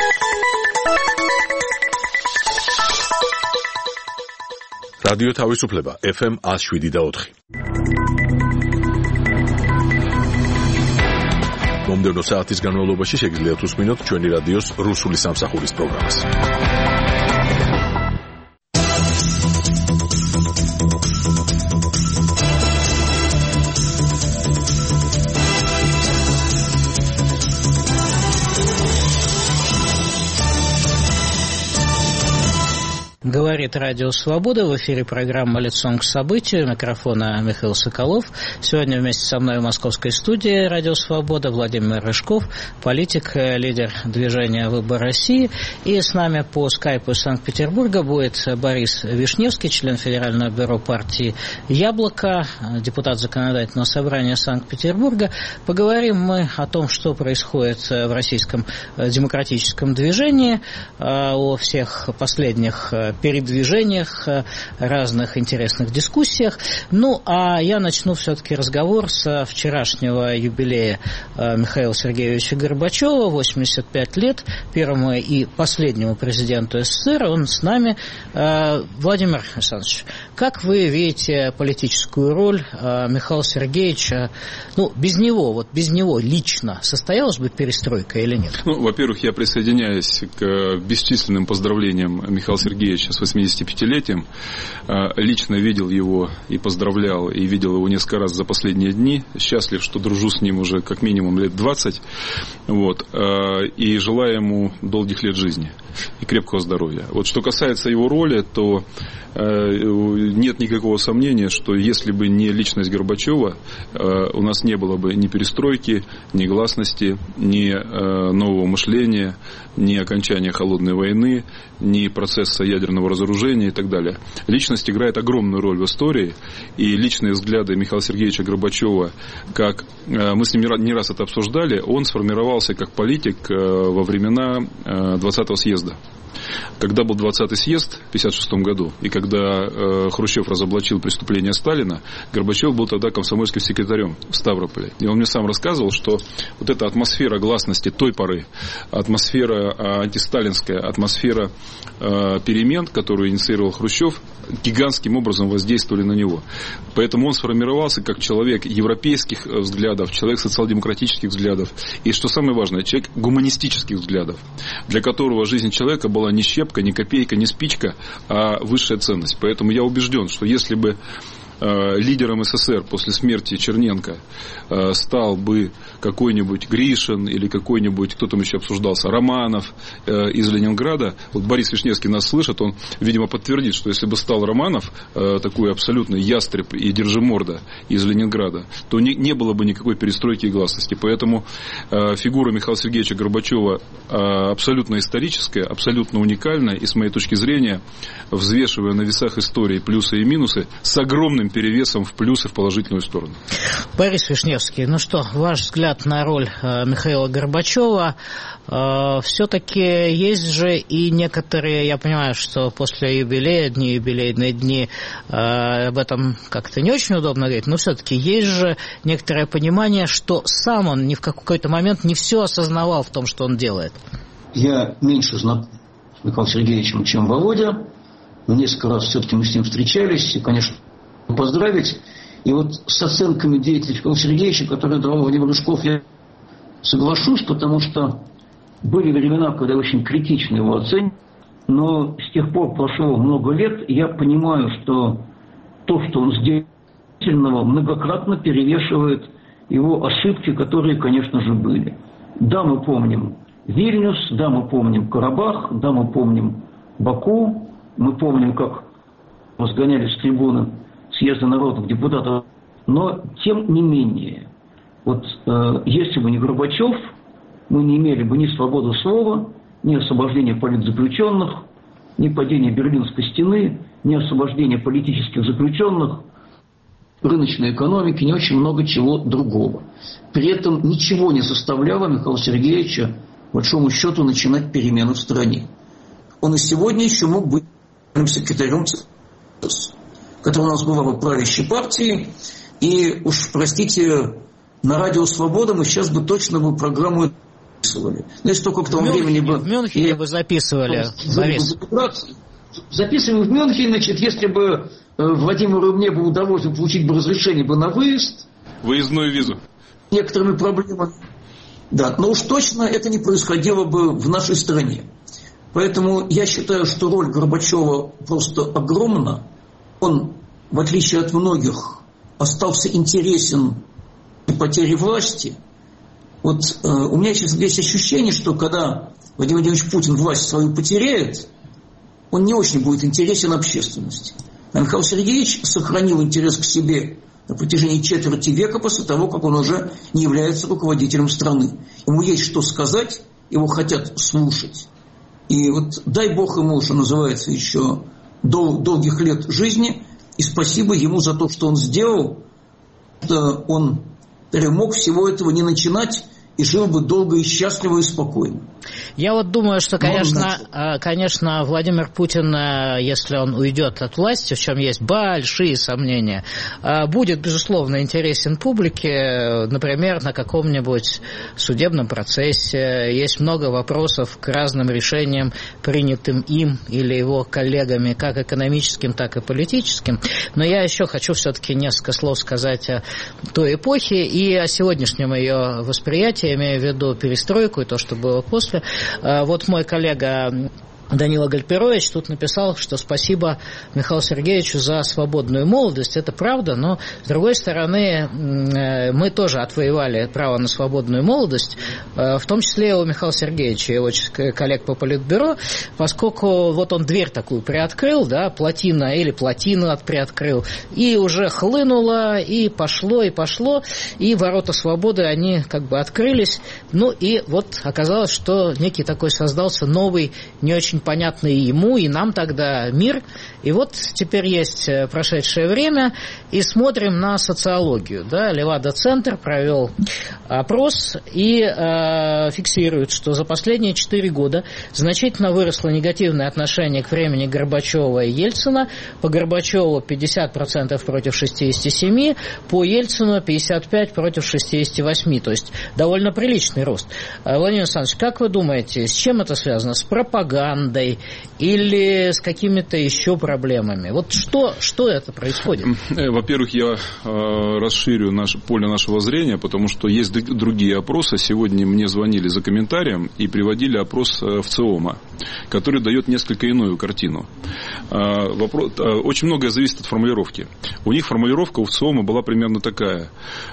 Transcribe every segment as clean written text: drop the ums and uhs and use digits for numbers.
რადიო თავისუფლება FM 107.4. მომდევნო საათის განმავლობაში შეგიძლიათ უსმინოთ ჩვენი რადიოს რუსული სამსახურის პროგრამას. Говорит Радио Свобода, в эфире программа «Лицом к событию», у микрофона Михаил Соколов. Сегодня вместе со мной в московской студии Радио Свобода Владимир Рыжков, политик, лидер движения «Выбор России». И с нами по скайпу из Санкт-Петербурга будет Борис Вишневский, член Федерального бюро партии «Яблоко», депутат Законодательного собрания Санкт-Петербурга. Поговорим мы о том, что происходит в российском демократическом движении, о всех последних передвижениях, разных интересных дискуссиях. Ну, а я начну все-таки разговор с вчерашнего юбилея Михаила Сергеевича Горбачева, 85 лет, первому и последнему президенту СССР. Он с нами. Владимир Александрович, как вы видите политическую роль Михаила Сергеевича? Ну, без него лично состоялась бы перестройка или нет? Ну, во-первых, я присоединяюсь к бесчисленным поздравлениям Михаила Сергеевича с 85-летием. Лично видел его и поздравлял, и видел его несколько раз за последние дни. Счастлив, что дружу с ним уже как минимум лет 20. Вот. И желаю ему долгих лет жизни и крепкого здоровья. Вот что касается его роли, то нет никакого сомнения, что если бы не личность Горбачева, у нас не было бы ни перестройки, ни гласности, ни нового мышления, ни окончания холодной войны, ни процесса ядерного разоружения и так далее. Личность играет огромную роль в истории, и личные взгляды Михаила Сергеевича Горбачева, как мы с ним не раз это обсуждали, он сформировался как политик во времена 20-го съезда. Когда был 20-й съезд в 1956 году, и когда Хрущев разоблачил преступления Сталина, Горбачев был тогда комсомольским секретарем в Ставрополе. И он мне сам рассказывал, что вот эта атмосфера гласности той поры, атмосфера антисталинская, атмосфера перемен, которую инициировал Хрущев, гигантским образом воздействовали на него. Поэтому он сформировался как человек европейских взглядов, человек социал-демократических взглядов. И, что самое важное, человек гуманистических взглядов, для которого жизнь человека была не щепка, не копейка, не спичка, а высшая ценность. Поэтому я убежден, что если бы лидером СССР после смерти Черненко стал бы какой-нибудь Гришин или какой-нибудь, кто там еще обсуждался, Романов из Ленинграда. Вот Борис Вишневский нас слышит, он, видимо, подтвердит, что если бы стал Романов, такой абсолютный ястреб и держиморда из Ленинграда, то не было бы никакой перестройки и гласности. Поэтому фигура Михаила Сергеевича Горбачева абсолютно историческая, абсолютно уникальная, и с моей точки зрения, взвешивая на весах истории плюсы и минусы, с огромным перевесом в плюсы в положительную сторону. Борис Вишневский, ну что, ваш взгляд на роль Михаила Горбачева? Все-таки есть же и некоторые, я понимаю, что после юбилея, юбилейные дни, об этом как-то не очень удобно говорить, но все-таки есть же некоторое понимание, что сам он в какой-то момент не все осознавал в том, что он делает. Я меньше знаком с Михаилом Сергеевичем, чем Володя, но несколько раз все-таки мы с ним встречались, и, конечно, поздравить. И вот с оценками деятельности Михаила Сергеевича, которые давал Владимир Рыжков, я соглашусь, потому что были времена, когда я очень критично его оценивал, но с тех пор прошло много лет, и я понимаю, что то, что он сделал, многократно перевешивает его ошибки, которые, конечно же, были. Да, мы помним Вильнюс, да, мы помним Карабах, да, мы помним Баку, мы помним, как разгоняли с трибуны съезда народных депутатов. Но, тем не менее, вот если бы не Горбачев, мы не имели бы ни свободы слова, ни освобождения политзаключенных, ни падения Берлинской стены, ни освобождения политических заключенных, рыночной экономики, не очень много чего другого. При этом ничего не заставляло Михаила Сергеевича, по большому счету, начинать перемены в стране. Он и сегодня еще мог быть секретарем ЦК, который у нас бывал в правящей партии, и уж, простите, на радио «Свобода» мы сейчас бы точно бы программу Если только к тому времени бы... В Мюнхене бы записывали, Борис. Записываем в Мюнхене, значит, если бы Владимиру мне было удовольствие получить бы разрешение бы на выезд. Выездную визу. Некоторыми проблемами. Да, но уж точно это не происходило бы в нашей стране. Поэтому я считаю, что роль Горбачева просто огромна. Он, в отличие от многих, остался интересен при потере власти. Вот у меня сейчас есть ощущение, что когда Владимир Владимирович Путин власть свою потеряет, он не очень будет интересен общественности. А Михаил Сергеевич сохранил интерес к себе на протяжении четверти века после того, как он уже не является руководителем страны. Ему есть что сказать, его хотят слушать. И вот дай Бог ему, что называется, еще долгих лет жизни, и спасибо ему за то, что он сделал. Он мог всего этого не начинать и жил бы долго и счастливо и спокойно. Я вот думаю, что, конечно, Владимир Путин, если он уйдет от власти, в чем есть большие сомнения, будет, безусловно, интересен публике, например, на каком-нибудь судебном процессе. Есть много вопросов к разным решениям, принятым им или его коллегами, как экономическим, так и политическим. Но я еще хочу все-таки несколько слов сказать о той эпохе и о сегодняшнем ее восприятии, имея в виду перестройку и то, что было после. Вот мой коллега Данила Гальперович тут написал, что спасибо Михаилу Сергеевичу за свободную молодость. Это правда, но, с другой стороны, мы тоже отвоевали право на свободную молодость, в том числе у Михаила Сергеевича, его коллег по Политбюро, поскольку вот он дверь такую приоткрыл, да, плотину приоткрыл, и уже хлынуло, и пошло, и ворота свободы, они как бы открылись. Ну и вот оказалось, что некий такой создался новый, не очень понятный ему и нам тогда мир. И вот теперь есть прошедшее время, и смотрим на социологию. Да? Левада-центр провел опрос и фиксирует, что за последние 4 года значительно выросло негативное отношение к времени Горбачева и Ельцина. По Горбачеву 50% против 67%, по Ельцину 55% против 68%. То есть довольно приличный рост. Владимир Александрович, как вы думаете, с чем это связано? С пропагандой или с какими-то еще проблемами? Вот что это происходит? Во-первых, я расширю поле нашего зрения, потому что есть другие опросы. Сегодня мне звонили за комментарием и приводили опрос ВЦИОМа, который дает несколько иную картину. Очень многое зависит от формулировки. У них формулировка у ВЦИОМа была примерно такая.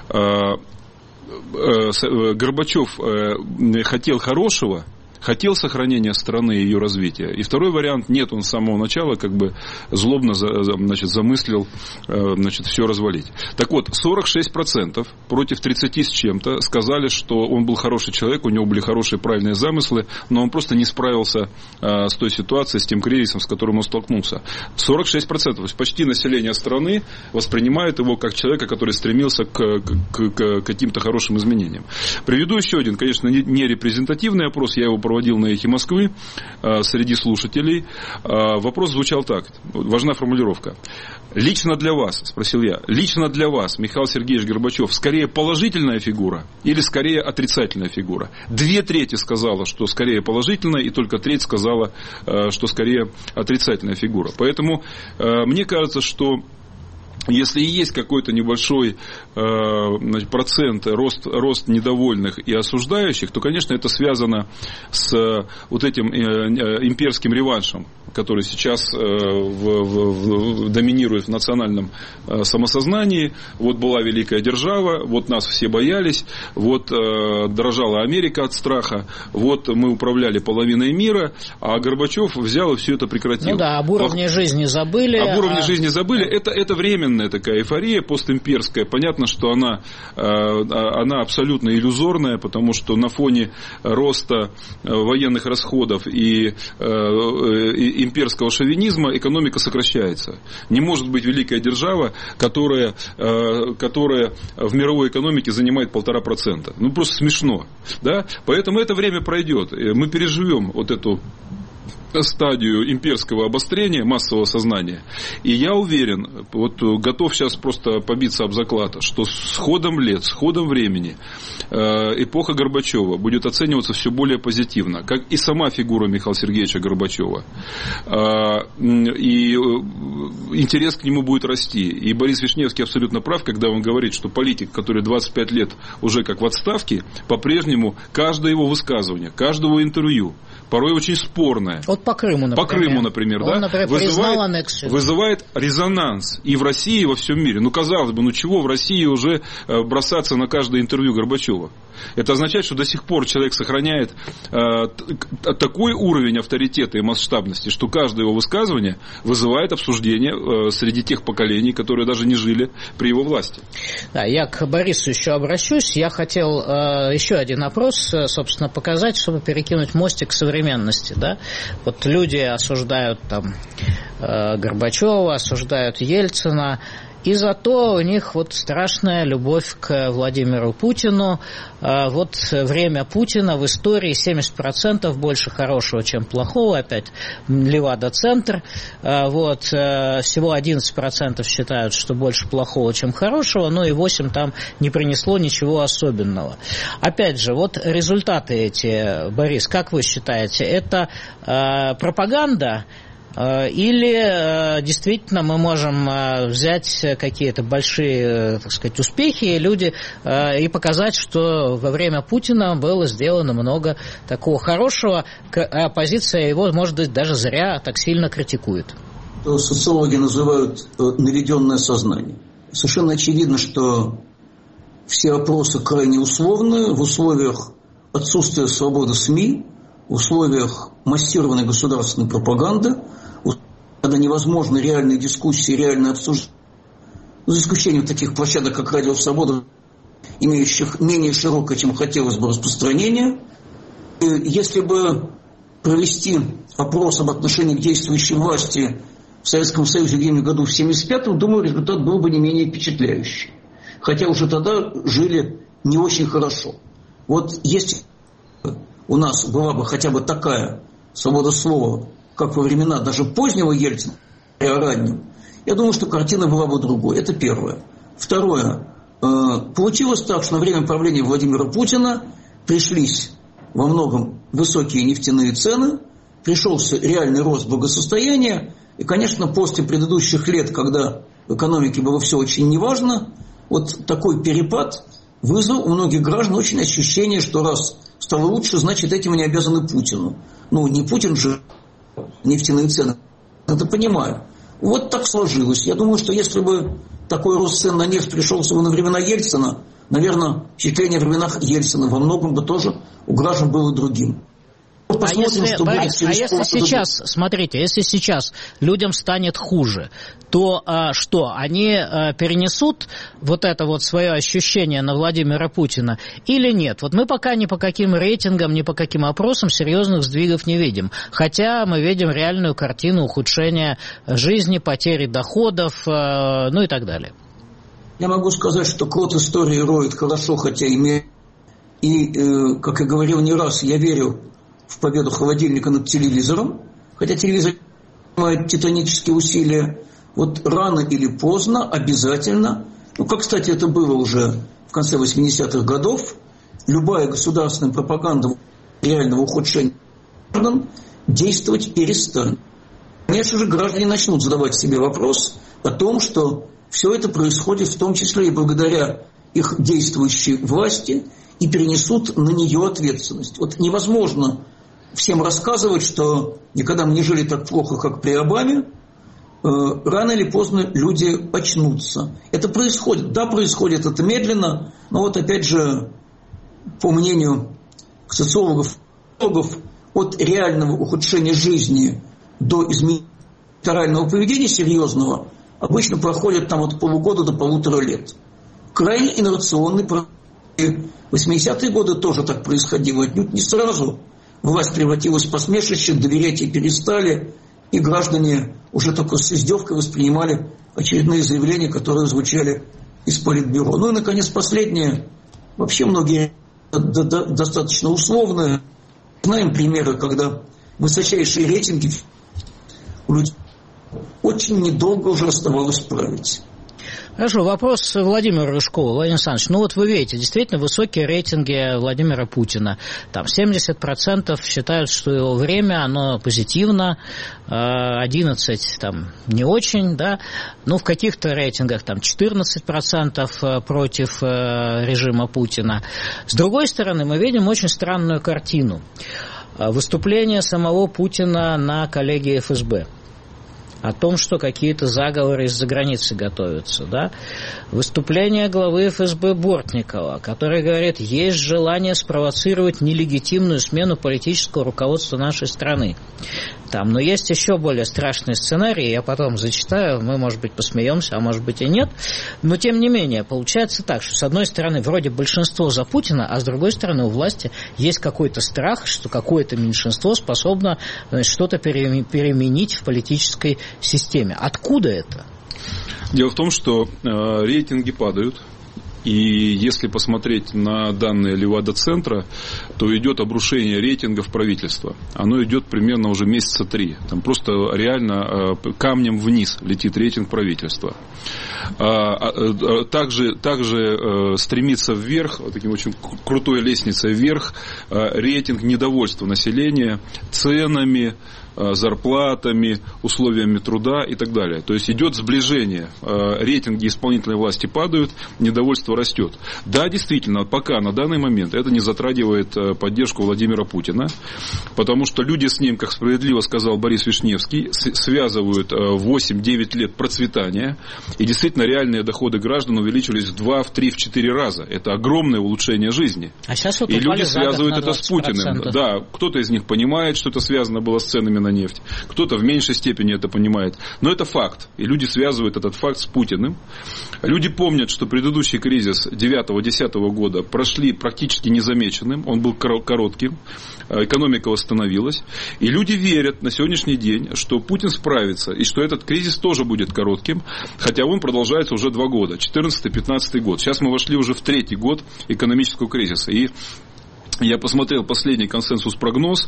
Горбачев хотел хорошего, хотел сохранения страны и ее развития. И второй вариант, нет, он с самого начала как бы злобно замыслил все развалить. Так вот, 46% против 30 с чем-то сказали, что он был хороший человек, у него были хорошие правильные замыслы, но он просто не справился с той ситуацией, с тем кризисом, с которым он столкнулся. 46%, то есть почти население страны воспринимает его как человека, который стремился к каким-то хорошим изменениям. Приведу еще один, конечно, не репрезентативный опрос, я его проводил на «Эхе Москвы» среди слушателей. Вопрос звучал так. Важна формулировка. Лично для вас, спросил я, лично для вас Михаил Сергеевич Горбачев скорее положительная фигура или скорее отрицательная фигура? 2/3 сказала, что скорее положительная, и только 1/3 сказала, что скорее отрицательная фигура. Поэтому мне кажется, что если и есть какой-то небольшой процент рост недовольных и осуждающих, то, конечно, это связано с вот этим имперским реваншем, который сейчас доминирует в национальном самосознании. Вот была великая держава, вот нас все боялись, вот дрожала Америка от страха, вот мы управляли половиной мира, а Горбачев взял и все это прекратил. Ну да, об уровне жизни забыли. Об уровне жизни забыли. Это временная такая эйфория постимперская. Понятно, что она абсолютно иллюзорная, потому что на фоне роста военных расходов и имперского шовинизма экономика сокращается. Не может быть великая держава, которая в мировой экономике занимает 1,5%. Ну, просто смешно. Да? Поэтому это время пройдет. Мы переживем вот эту стадию имперского обострения массового сознания. И я уверен, вот готов сейчас просто побиться об заклад, что с ходом лет, с ходом времени эпоха Горбачева будет оцениваться все более позитивно, как и сама фигура Михаила Сергеевича Горбачева. И интерес к нему будет расти. И Борис Вишневский абсолютно прав, когда он говорит, что политик, который 25 лет уже как в отставке, по-прежнему каждое его высказывание, каждого интервью, порой очень спорное. Вот по Крыму, например. По Крыму, например, он, да, например, вызывает резонанс и в России, и во всем мире. Ну, казалось бы, ну чего в России уже бросаться на каждое интервью Горбачева? Это означает, что до сих пор человек сохраняет такой уровень авторитета и масштабности, что каждое его высказывание вызывает обсуждение среди тех поколений, которые даже не жили при его власти. Да, я к Борису еще обращусь. Я хотел еще один опрос, собственно, показать, чтобы перекинуть мостик к современности. Да? Вот люди осуждают там Горбачева, осуждают Ельцина, и зато у них вот страшная любовь к Владимиру Путину. Вот время Путина в истории 70% больше хорошего, чем плохого. Опять Левада-центр. Вот. Всего 11% считают, что больше плохого, чем хорошего. Ну и 8% там не принесло ничего особенного. Опять же, вот результаты эти, Борис, как вы считаете, это пропаганда? Или действительно мы можем взять какие-то большие, так сказать, успехи и показать, что во время Путина было сделано много такого хорошего, а оппозиция его, может быть, даже зря так сильно критикует. Социологи называют наведенное сознание. Совершенно очевидно, что все опросы крайне условны в условиях отсутствия свободы СМИ, в условиях массированной государственной пропаганды, когда невозможны реальные дискуссии, реальные обсуждения, за исключением таких площадок, как Радио Свобода, имеющих менее широкое, чем хотелось бы, распространение. И если бы провести опрос об отношении к действующей власти в Советском Союзе где-нибудь году в 1975-м, думаю, результат был бы не менее впечатляющий. Хотя уже тогда жили не очень хорошо. Вот если у нас была бы хотя бы такая свобода слова, как во времена даже позднего Ельцина, и раннем, я думаю, что картина была бы другой. Это первое. Второе. Получилось так, что на время правления Владимира Путина пришлись во многом высокие нефтяные цены, пришелся реальный рост благосостояния, и, конечно, после предыдущих лет, когда в экономике было все очень неважно, вот такой перепад вызвал у многих граждан очень ощущение, что раз стало лучше, значит, этим они обязаны Путину. Ну, не Путин же нефтяные цены, это понимаю. Вот так сложилось. Я думаю, что если бы такой рост цен на нефть пришелся бы на времена Ельцина, наверное, впечатление о временах Ельцина во многом бы тоже у граждан было другим. Если сейчас, смотрите, если сейчас людям станет хуже, то что, они перенесут вот это вот свое ощущение на Владимира Путина или нет? Вот мы пока ни по каким рейтингам, ни по каким опросам серьезных сдвигов не видим. Хотя мы видим реальную картину ухудшения жизни, потери доходов, ну и так далее. Я могу сказать, что крот истории роет хорошо, хотя имеет. И, как я говорил не раз, я верю в победу холодильника над телевизором, хотя телевизор принимает титанические усилия. Вот рано или поздно обязательно, ну, как, кстати, это было уже в конце 80-х годов, любая государственная пропаганда реального ухудшения граждан действовать перестанет. Конечно же, граждане начнут задавать себе вопрос о том, что все это происходит в том числе и благодаря их действующей власти, и перенесут на нее ответственность. Вот невозможно всем рассказывать, что никогда мы не жили так плохо, как при Обаме. Рано или поздно люди очнутся. Это происходит. Да, происходит это медленно, но вот опять же, по мнению социологов, от реального ухудшения жизни до изменения электорального поведения серьезного обычно проходит там от полугода до 1,5 лет. Крайне инновационный процесс. 80-е годы тоже так происходило. Отнюдь не сразу. Власть превратилась в посмешище, доверять ей перестали, и граждане уже только с издевкой воспринимали очередные заявления, которые звучали из Политбюро. Ну и, наконец, последнее. Вообще многие достаточно условные. Знаем примеры, когда высочайшие рейтинги у людей очень недолго уже оставалось править. Хорошо, вопрос Владимиру Рыжкову. Владимир Александрович, ну вот вы видите, действительно высокие рейтинги Владимира Путина. Там 70% считают, что его время, оно позитивно, 11% там не очень, да. Ну, в каких-то рейтингах там 14% против режима Путина. С другой стороны, мы видим очень странную картину. Выступление самого Путина на коллегии ФСБ. О том, что какие-то заговоры из-за границы готовятся, да. Выступление главы ФСБ Бортникова, который говорит, есть желание спровоцировать нелегитимную смену политического руководства нашей страны. Но есть еще более страшный сценарий, я потом зачитаю, мы, может быть, посмеемся, а может быть и нет, но тем не менее, получается так, что с одной стороны вроде большинство за Путина, а с другой стороны у власти есть какой-то страх, что какое-то меньшинство способно что-то переменить в политической системе. Откуда это? Дело в том, что рейтинги падают. И если посмотреть на данные Левада-центра, то идет обрушение рейтингов правительства. Оно идет примерно уже месяца 3. Там просто реально камнем вниз летит рейтинг правительства. Также стремится вверх, таким очень крутой лестницей вверх, рейтинг недовольства населения ценами, зарплатами, условиями труда и так далее. То есть идет сближение. Рейтинги исполнительной власти падают, недовольство растет. Да, действительно, пока на данный момент это не затрагивает поддержку Владимира Путина, потому что люди с ним, как справедливо сказал Борис Вишневский, связывают 8-9 лет процветания, и действительно реальные доходы граждан увеличились в 2, в 3, в 4 раза. Это огромное улучшение жизни. А сейчас вот и люди связывают это с Путиным. Да, кто-то из них понимает, что это связано было с ценами на нефть, кто-то в меньшей степени это понимает. Но это факт. И люди связывают этот факт с Путиным. Люди помнят, что предыдущий кризис 9-10 года прошли практически незамеченным. Он был коротким. Экономика восстановилась. И люди верят на сегодняшний день, что Путин справится. И что этот кризис тоже будет коротким. Хотя он продолжается уже 2 года. 14-15 год. Сейчас мы вошли уже в 3-й год экономического кризиса. И я посмотрел последний консенсус-прогноз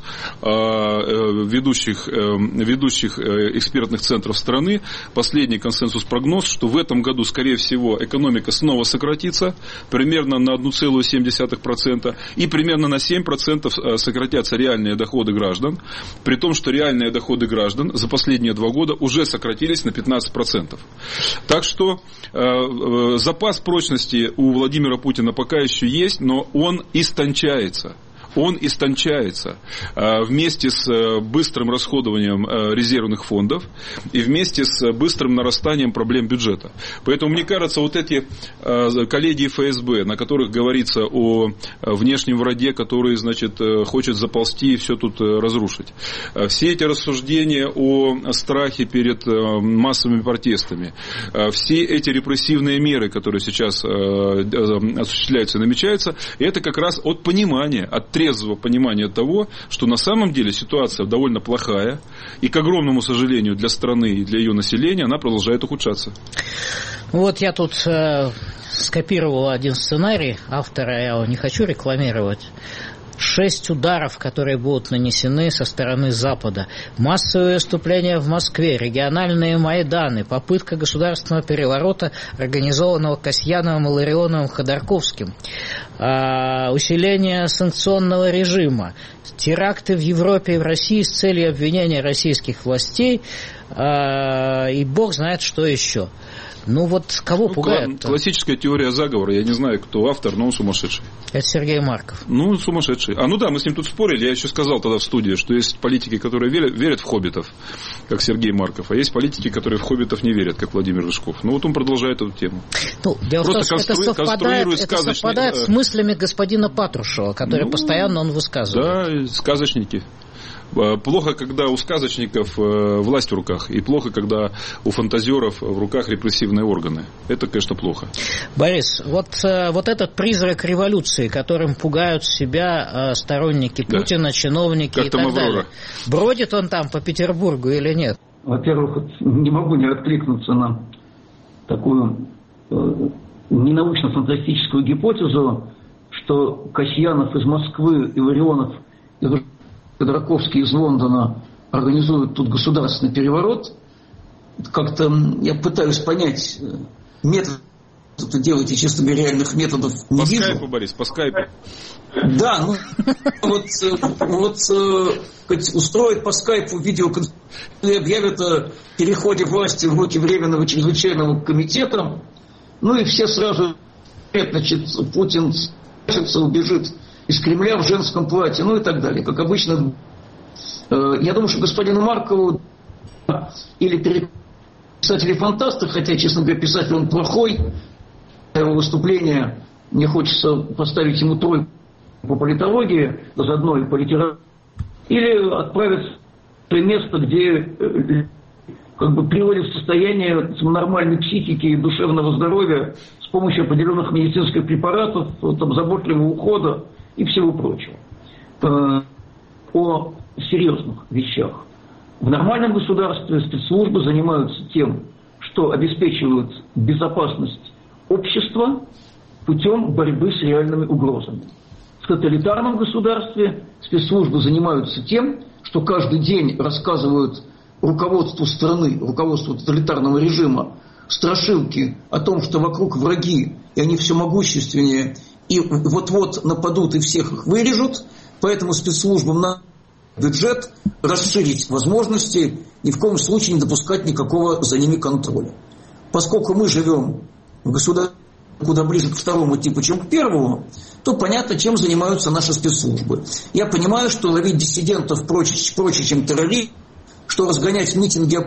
ведущих экспертных центров страны. Последний консенсус-прогноз, что в этом году, скорее всего, экономика снова сократится примерно на 1,7%, и примерно на 7% сократятся реальные доходы граждан, при том, что реальные доходы граждан за последние 2 года уже сократились на 15%. Так что запас прочности у Владимира Путина пока еще есть, но он истончается. Он истончается вместе с быстрым расходованием резервных фондов и вместе с быстрым нарастанием проблем бюджета. Поэтому, мне кажется, вот эти коллегии ФСБ, на которых говорится о внешнем враге, который, значит, хочет заползти и все тут разрушить, все эти рассуждения о страхе перед массовыми протестами, все эти репрессивные меры, которые сейчас осуществляются и намечаются, это как раз от понимания, от трезвого понимания того, что на самом деле ситуация довольно плохая, и, к огромному сожалению, для страны и для ее населения она продолжает ухудшаться. Вот я тут скопировал один сценарий автора, я его не хочу рекламировать. 6 ударов, которые будут нанесены со стороны Запада. Массовые выступления в Москве, региональные майданы, попытка государственного переворота, организованного Касьяновым, Илларионовым, Ходорковским, усиление санкционного режима, теракты в Европе и в России с целью обвинения российских властей, и бог знает, что еще. Ну вот кого пугает? Классическая теория заговора. Я не знаю, кто автор, но он сумасшедший. Это Сергей Марков. Ну, сумасшедший. Ну да, мы с ним тут спорили. Я еще сказал тогда в студии, что есть политики, которые верят в хоббитов, как Сергей Марков, а есть политики, которые в хоббитов не верят, как Владимир Рыжков. Ну вот он продолжает эту тему. Ну, дело в том, что это совпадает с мыслями господина Патрушева, которые постоянно он высказывает. Да, сказочники. Плохо, когда у сказочников власть в руках, и плохо, когда у фантазеров в руках репрессивные органы. Это, конечно, плохо. Борис, вот этот призрак революции, которым пугают себя сторонники Путина, чиновники как и так далее, бродит он там по Петербургу или нет? Во-первых, не могу не откликнуться на такую ненаучно-фантастическую гипотезу, что Касьянов из Москвы, Илларионов из Ходорковский из Лондона организует тут государственный переворот. Как-то я пытаюсь понять, метод это делаете, честно говоря, реальных методов не вижу. По скайпу, Борис, по скайпу. Да, устроить по скайпу видеоконференцию и объявят о переходе власти в руки Временного чрезвычайного комитета. Ну и все сразу, значит, Путин убежит из Кремля в женском платье, ну и так далее. Как обычно, я думаю, что господину Маркову или писатели-фантасты, хотя, честно говоря, писатель он плохой, его выступление, мне хочется поставить ему тройку по политологии, заодно и по литературе, или отправить в место, где как бы приводит в состояние нормальной психики и душевного здоровья с помощью определенных медицинских препаратов, там, заботливого ухода и всего прочего. О серьезных вещах. В нормальном государстве спецслужбы занимаются тем, что обеспечивают безопасность общества путем борьбы с реальными угрозами. В тоталитарном государстве спецслужбы занимаются тем, что каждый день рассказывают руководству страны, руководству тоталитарного режима страшилки о том, что вокруг враги, и они все могущественнее, и вот-вот нападут и всех их вырежут, поэтому спецслужбам надо бюджет расширить возможности, ни в коем случае не допускать никакого за ними контроля. Поскольку мы живем в государстве куда ближе к второму типу, чем к первому, то понятно, чем занимаются наши спецслужбы. Я понимаю, что ловить диссидентов проще, чем террористов, что разгонять митинги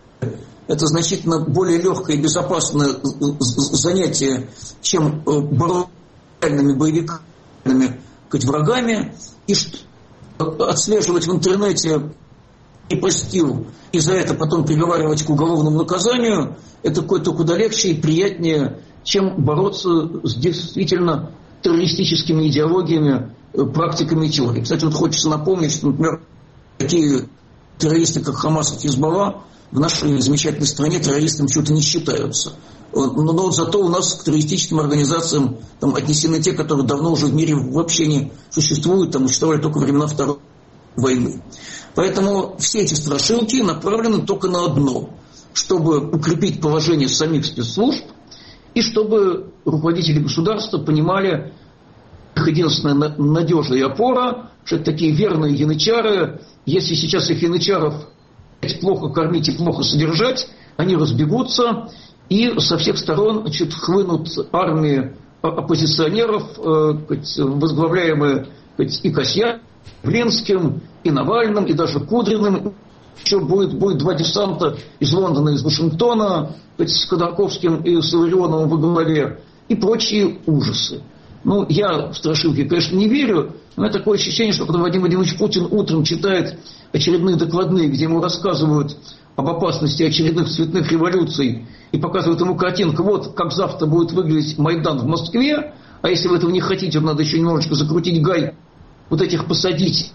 это значительно более легкое и безопасное занятие, чем бороться с реальными боевиками, врагами, и что отслеживать в интернете и постил, и за это потом приговаривать к уголовному наказанию, это кое-то куда легче и приятнее, чем бороться с действительно террористическими идеологиями, практиками и теориями. Кстати, вот хочется напомнить, что, например, такие террористы, как Хамас и Хизбалла, в нашей замечательной стране террористами почему-то не считаются. Но зато у нас к террористическим организациям там отнесены те, которые давно уже в мире вообще не существуют, там существовали только во времена Второй войны. Поэтому все эти страшилки направлены только на одно, чтобы укрепить положение самих спецслужб и чтобы руководители государства понимали, их единственная надежная опора, что это такие верные янычары. Если сейчас их янычаров плохо кормить и плохо содержать, они разбегутся и со всех сторон, значит, хлынут армии оппозиционеров, возглавляемые и Касьянским, и Навальным, и даже Кудриным. Еще будет два десанта из Лондона, из Вашингтона, с Ходорковским и с Илларионовым во главе, и прочие ужасы. Ну, я в страшилки, конечно, не верю, но у меня такое ощущение, что когда Владимир Владимирович Путин утром читает очередные докладные, где ему рассказывают об опасности очередных цветных революций и показывают ему картинку, вот как завтра будет выглядеть Майдан в Москве, а если вы этого не хотите, надо еще немножечко закрутить гай, вот этих посадить,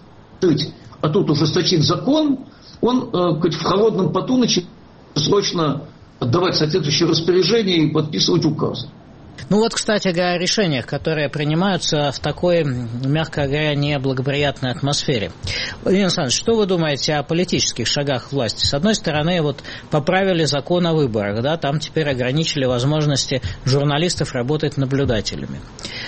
а тут ужесточить закон, он в холодном поту начинает срочно отдавать соответствующие распоряжения и подписывать указы. Ну вот, кстати говоря, о решениях, которые принимаются в такой, мягко говоря, неблагоприятной атмосфере. Владимир Александрович, что вы думаете о политических шагах власти? С одной стороны, вот поправили закон о выборах, да, там теперь ограничили возможности журналистов работать наблюдателями.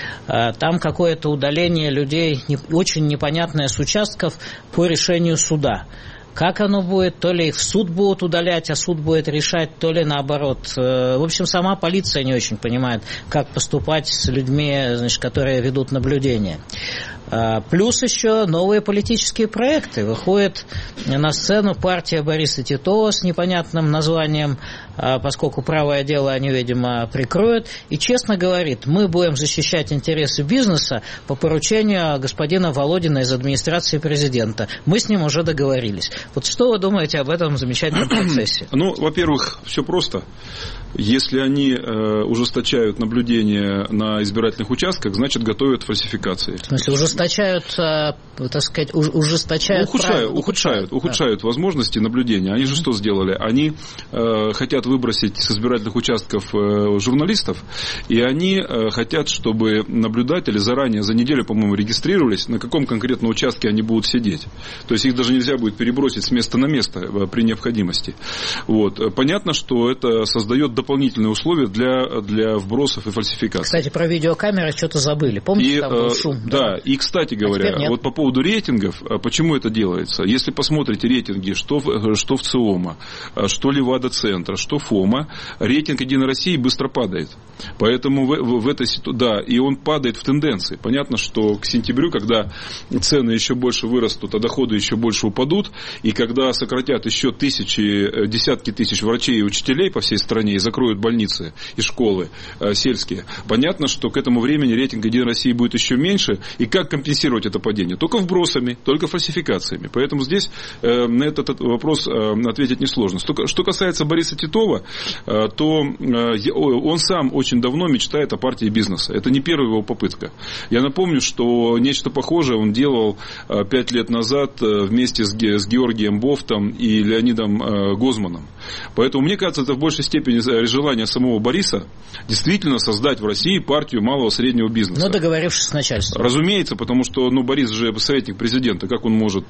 Там какое-то удаление людей, очень непонятное, с участков по решению суда. Как оно будет, то ли их в суд будут удалять, а суд будет решать, то ли наоборот. В общем, сама полиция не очень понимает, как поступать с людьми, значит, которые ведут наблюдение. Плюс еще новые политические проекты. Выходит на сцену партия Бориса Титова с непонятным названием, поскольку правое дело они, видимо, прикроют, и честно говорит, мы будем защищать интересы бизнеса по поручению господина Володина из администрации президента. Мы с ним уже договорились. Вот что вы думаете об этом замечательном процессе? Ну, во-первых, все просто. Если они ужесточают наблюдение на избирательных участках, значит, готовят фальсификации. В смысле, ужесточают, так сказать, ужесточают... Ухудшают возможности наблюдения. Они же что сделали? Они хотят выбросить с избирательных участков журналистов, и они хотят, чтобы наблюдатели заранее за неделю, по-моему, регистрировались, на каком конкретном участке они будут сидеть. То есть их даже нельзя будет перебросить с места на место при необходимости. Вот. Понятно, что это создает дополнительные условия для вбросов и фальсификаций. Кстати, про видеокамеры что-то забыли. Помните, там был шум? Да, и, кстати говоря, вот по поводу рейтингов, почему это делается? Если посмотрите рейтинги, что в ЦИОМа, что Левада-центра, что ФОМа, рейтинг «Единой России» быстро падает. Поэтому в этой ситуации, да, и он падает в тенденции. Понятно, что к сентябрю, когда цены еще больше вырастут, а доходы еще больше упадут, и когда сократят еще десятки тысяч врачей и учителей по всей стране и закроют больницы и школы сельские, понятно, что к этому времени рейтинг «Единой России» будет еще меньше. И как компенсировать это падение? Только вбросами, только фальсификациями. Поэтому здесь на этот вопрос ответить несложно. Что касается Бориса Титова, то он сам очень давно мечтает о партии бизнеса. Это не первая его попытка. Я напомню, что нечто похожее он делал 5 лет назад вместе с Георгием Бофтом и Леонидом Гозманом. Поэтому, мне кажется, это в большей степени желание самого Бориса действительно создать в России партию малого и среднего бизнеса. Но договорившись с начальством. Разумеется, потому что Борис же советник президента. Как он может,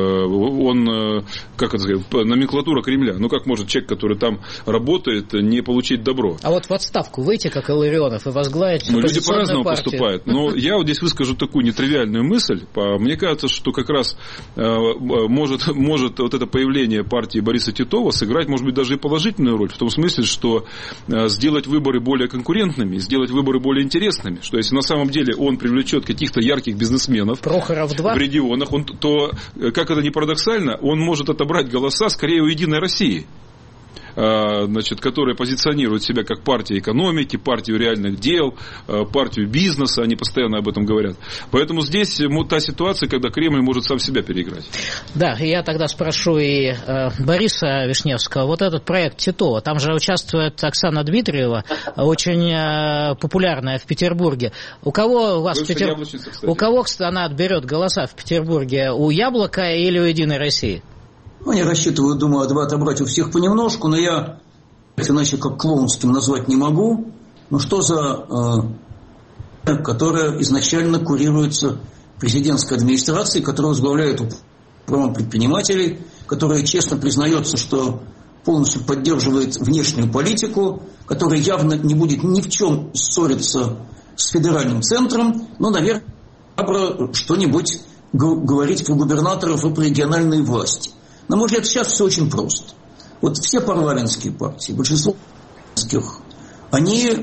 как это сказать, номенклатура Кремля. Как может человек, который там работает, не получить добро? А вот в отставку выйти, как Илларионов, и возглавить оппозиционную люди по-разному партию поступают. Но я вот здесь выскажу такую нетривиальную мысль. Мне кажется, что как раз может вот это появление партии Бориса Титова сыграть, может быть, даже и положительную роль. В том смысле, что сделать выборы более конкурентными, сделать выборы более интересными. Что если на самом деле он привлечет каких-то ярких бизнесменов в регионах, то, как это ни парадоксально, он может отобрать голоса скорее у «Единой России», которая позиционирует себя как партия экономики, партию реальных дел, партию бизнеса, они постоянно об этом говорят. Поэтому здесь та ситуация, когда Кремль может сам себя переиграть. Да, я тогда спрошу и Бориса Вишневского. Вот этот проект Титова, там же участвует Оксана Дмитриева, очень популярная в Петербурге. У кого она отберет голоса в Петербурге? У «Яблока» или у «Единой России»? Они рассчитывают, думаю, отобрать у всех понемножку, но я иначе как клоунским назвать не могу. Что за которая изначально курируется президентской администрацией, которая возглавляет управление предпринимателей, которая честно признается, что полностью поддерживает внешнюю политику, которая явно не будет ни в чем ссориться с федеральным центром, но, наверное, что-нибудь говорить про губернаторов и про региональные власти. На мой взгляд, сейчас все очень просто. Вот все парламентские партии, большинство парламентских, они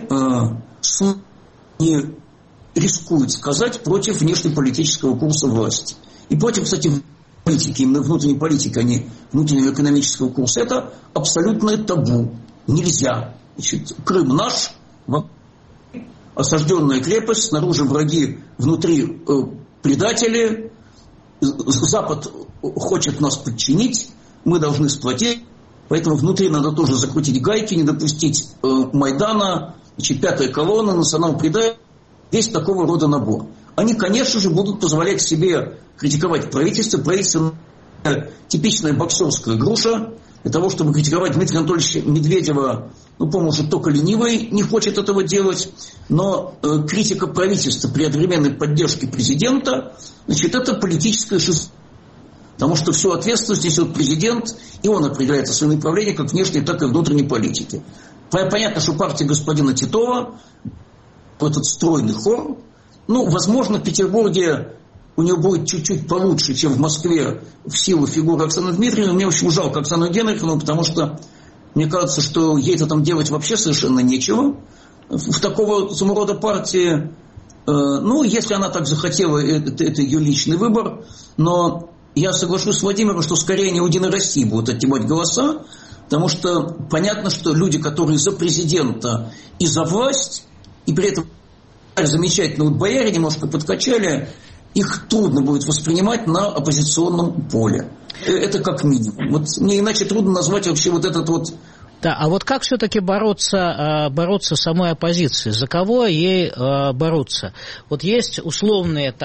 рискуют сказать против внешнеполитического курса власти. И против, кстати, политики, именно внутренней политики, а не внутреннего экономического курса. Это абсолютное табу. Нельзя. Крым наш, осажденная крепость, снаружи враги, внутри предатели. Запад хочет нас подчинить, мы должны сплотить, поэтому внутри надо тоже закрутить гайки, не допустить Майдана, пятая колонна, национального предательства, весь такого рода набор. Они, конечно же, будут позволять себе критиковать правительство типичная боксерская груша, для того, чтобы критиковать Дмитрия Анатольевича Медведева, по-моему, уже только ленивый не хочет этого делать, но критика правительства при одновременной поддержке президента, это политическая шизофрения. Потому что всю ответственность несет президент, и он определяет свои направления как внешней, так и внутренней политики. Понятно, что партия господина Титова, этот стройный хор, возможно, в Петербурге у нее будет чуть-чуть получше, чем в Москве, в силу фигуры Оксаны Дмитриевны. Мне очень жалко Оксану Генриховну, потому что мне кажется, что ей-то там делать вообще совершенно нечего. В такого рода партии, если она так захотела, это ее личный выбор, но я соглашусь с Владимиром, что скорее не у «Единой России» будут отнимать голоса, потому что понятно, что люди, которые за президента и за власть, и при этом замечательно, бояре немножко подкачали, их трудно будет воспринимать на оппозиционном поле. Это как минимум. Мне иначе трудно назвать вообще этот. Да, а как все-таки бороться самой оппозиции? За кого ей бороться? Есть условные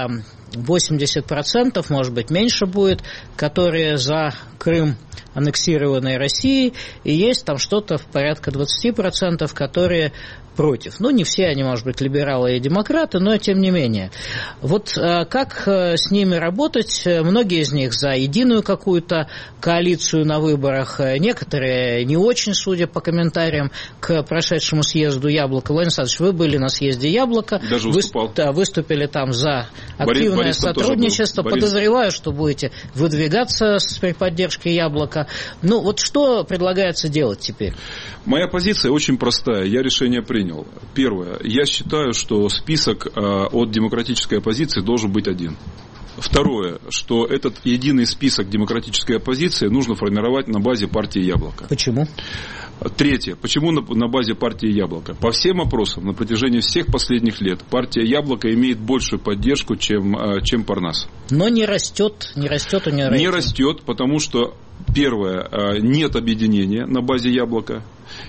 80%, может быть, меньше будет, которые за Крым, аннексированной Россией, и есть там что-то в порядка 20%, которые против. Ну, не все они, может быть, либералы и демократы, но тем не менее. Вот как с ними работать? Многие из них за единую какую-то коалицию на выборах, некоторые не очень, судя по комментариям к прошедшему съезду «Яблоко». Владимир Александрович, вы были на съезде «Яблоко», даже выступили там за активное сотрудничество. Подозреваю, что будете выдвигаться при поддержке «Яблока». Ну, вот что предлагается делать теперь? Моя позиция очень простая. Я решение принял. Первое. Я считаю, что список от демократической оппозиции должен быть один. Второе, что этот единый список демократической оппозиции нужно формировать на базе партии «Яблоко». Почему? Третье. Почему на базе партии «Яблоко»? По всем опросам на протяжении всех последних лет партия «Яблоко» имеет большую поддержку, чем Парнас. Но не растет у нее рейтинг. Не растет, потому что, первое, нет объединения на базе «Яблоко».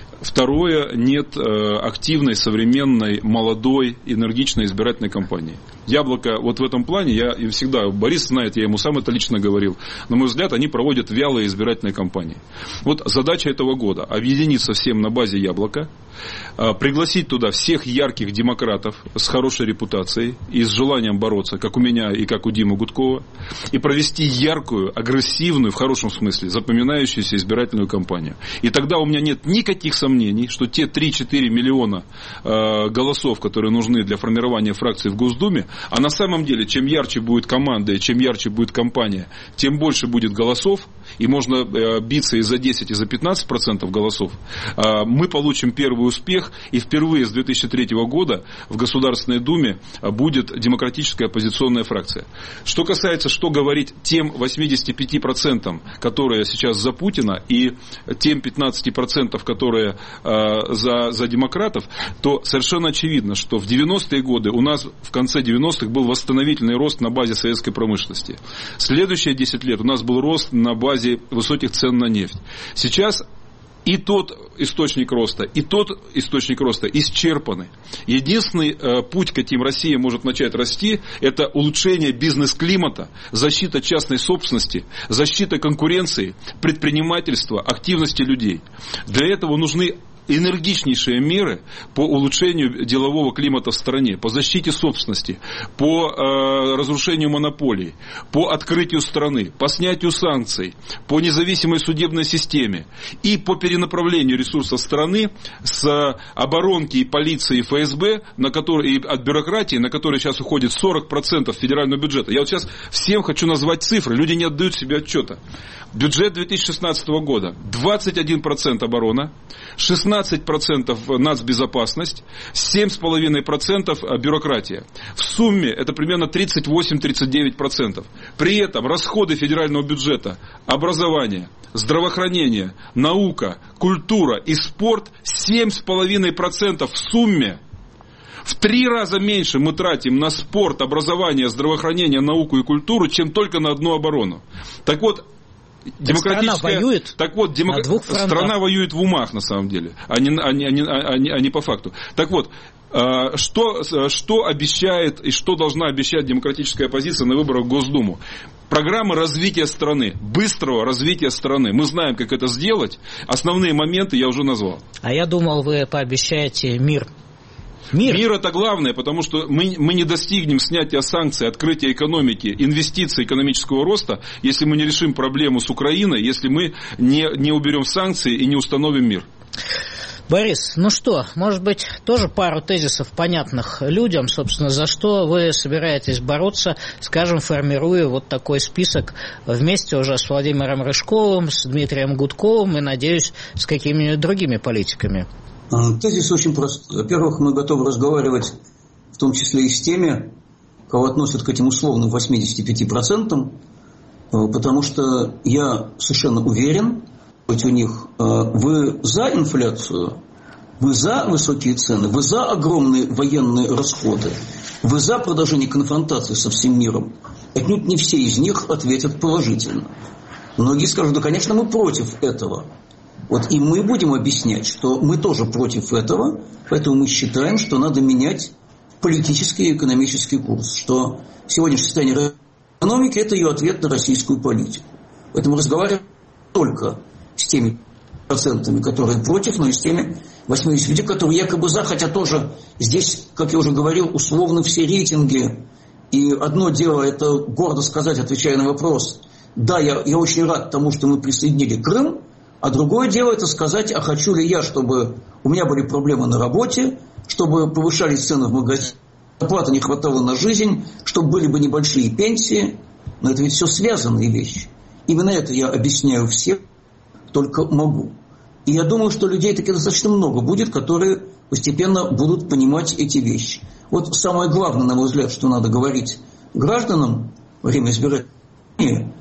Второе, нет активной, современной, молодой, энергичной избирательной кампании. «Яблоко» вот в этом плане, я им всегда, Борис знает, я ему сам это лично говорил, на мой взгляд, они проводят вялые избирательные кампании. Вот задача этого года – объединиться всем на базе «Яблоко», пригласить туда всех ярких демократов с хорошей репутацией и с желанием бороться, как у меня и как у Димы Гудкова, и провести яркую, агрессивную, в хорошем смысле, запоминающуюся избирательную кампанию. И тогда у меня нет никаких сомнений, что те 3-4 миллиона голосов, которые нужны для формирования фракции в Госдуме, а на самом деле, чем ярче будет команда и чем ярче будет кампания, тем больше будет голосов, и можно биться и за 10, и за 15% голосов, мы получим первый успех, и впервые с 2003 года в Государственной Думе будет демократическая оппозиционная фракция. Что касается, что говорить тем 85%, которые сейчас за Путина, и тем 15%, которые за демократов, то совершенно очевидно, что в 90-е годы у нас в конце 90-х был восстановительный рост на базе советской промышленности. Следующие 10 лет у нас был рост на базе высоких цен на нефть. Сейчас и тот источник роста, и тот источник роста исчерпаны. Единственный путь, каким Россия может начать расти, это улучшение бизнес-климата, защита частной собственности, защита конкуренции, предпринимательства, активности людей. Для этого нужны энергичнейшие меры по улучшению делового климата в стране, по защите собственности, по разрушению монополий, по открытию страны, по снятию санкций, по независимой судебной системе и по перенаправлению ресурсов страны с оборонки и полиции и ФСБ, и от бюрократии, на которые сейчас уходит 40% федерального бюджета. Я вот сейчас всем хочу назвать цифры, люди не отдают себе отчета. Бюджет 2016 года 21% оборона, 16% нацбезопасность, 7,5% бюрократия. В сумме это примерно 38-39%. При этом расходы федерального бюджета, образование, здравоохранение, наука, культура и спорт 7,5% в сумме. В 3 раза меньше мы тратим на спорт, образование, здравоохранение, науку и культуру, чем только на одну оборону. Так вот, страна воюет на двух фронтах. Страна воюет в умах, на самом деле, а не по факту. Так вот, что обещает и что должна обещать демократическая оппозиция на выборах в Госдуму? Программа развития страны, быстрого развития страны. Мы знаем, как это сделать. Основные моменты я уже назвал. А я думал, вы пообещаете мир. Мир это главное, потому что мы не достигнем снятия санкций, открытия экономики, инвестиций, экономического роста, если мы не решим проблему с Украиной, если мы не уберем санкции и не установим мир. Борис, ну что, может быть, тоже пару тезисов понятных людям, собственно, за что вы собираетесь бороться, скажем, формируя вот такой список вместе уже с Владимиром Рыжковым, с Дмитрием Гудковым и, надеюсь, с какими-нибудь другими политиками? Тезис очень прост. Во-первых, мы готовы разговаривать в том числе и с теми, кого относят к этим условным 85%, потому что я совершенно уверен, хоть у них вы за инфляцию, вы за высокие цены, вы за огромные военные расходы, вы за продолжение конфронтации со всем миром. Отнюдь не все из них ответят положительно. Многие скажут, да, конечно, мы против этого. Вот и мы будем объяснять, что мы тоже против этого, поэтому мы считаем, что надо менять политический и экономический курс, что сегодняшнее состояние экономики – это ее ответ на российскую политику. Поэтому разговариваем только с теми процентами, которые против, но и с теми 80%, которые якобы за, хотя тоже здесь, как я уже говорил, условно все рейтинги. И одно дело – это гордо сказать, отвечая на вопрос, да, я очень рад тому, что мы присоединили Крым, а другое дело – это сказать, а хочу ли я, чтобы у меня были проблемы на работе, чтобы повышались цены в магазине, зарплаты не хватало на жизнь, чтобы были бы небольшие пенсии. Но это ведь все связанные вещи. Именно это я объясняю всем, только могу. И я думаю, что людей таки достаточно много будет, которые постепенно будут понимать эти вещи. Вот самое главное, на мой взгляд, что надо говорить гражданам во время избирательной,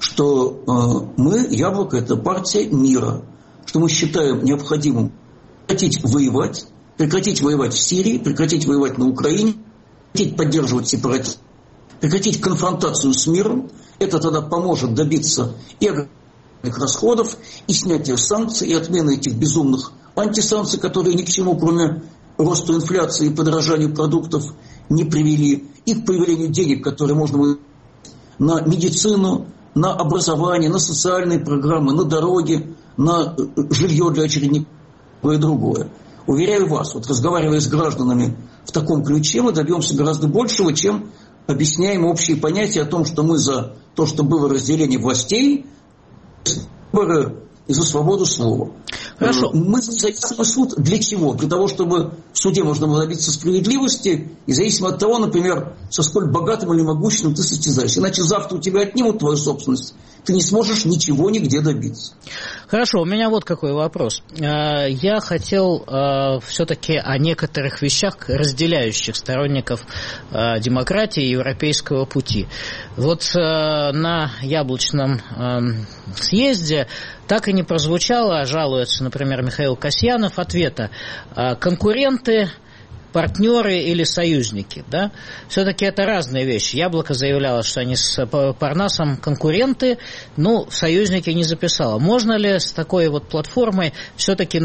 что мы, Яблоко, это партия мира, что мы считаем необходимым прекратить воевать в Сирии, прекратить воевать на Украине, прекратить поддерживать сепаратизм, прекратить конфронтацию с миром. Это тогда поможет добиться и огромных расходов, и снятия санкций, и отмены этих безумных антисанкций, которые ни к чему, кроме роста инфляции и подорожанию продуктов, не привели, и к появлению денег, которые можно было на медицину, на образование, на социальные программы, на дороги, на жилье для очередников и другое. Уверяю вас, вот разговаривая с гражданами в таком ключе, мы добьемся гораздо большего, чем объясняем общие понятия о том, что мы за то, что было разделение властей, выборы и за свободу слова. Хорошо. Мы за суд для чего? Для того, чтобы в суде можно было добиться справедливости, и зависимо от того, например, со сколь богатым или могущественным ты состязаешься. Иначе завтра у тебя отнимут твою собственность, ты не сможешь ничего нигде добиться. Хорошо, у меня вот какой вопрос. Я хотел все-таки о некоторых вещах, разделяющих сторонников демократии и европейского пути. Вот на Яблочном съезде так и не прозвучало, жалуется, например, Михаил Касьянов, ответа конкуренты, партнеры или союзники, да? Все-таки это разные вещи. Яблоко заявляло, что они с Парнасом конкуренты, но союзники не записало. Можно ли с такой вот платформой все-таки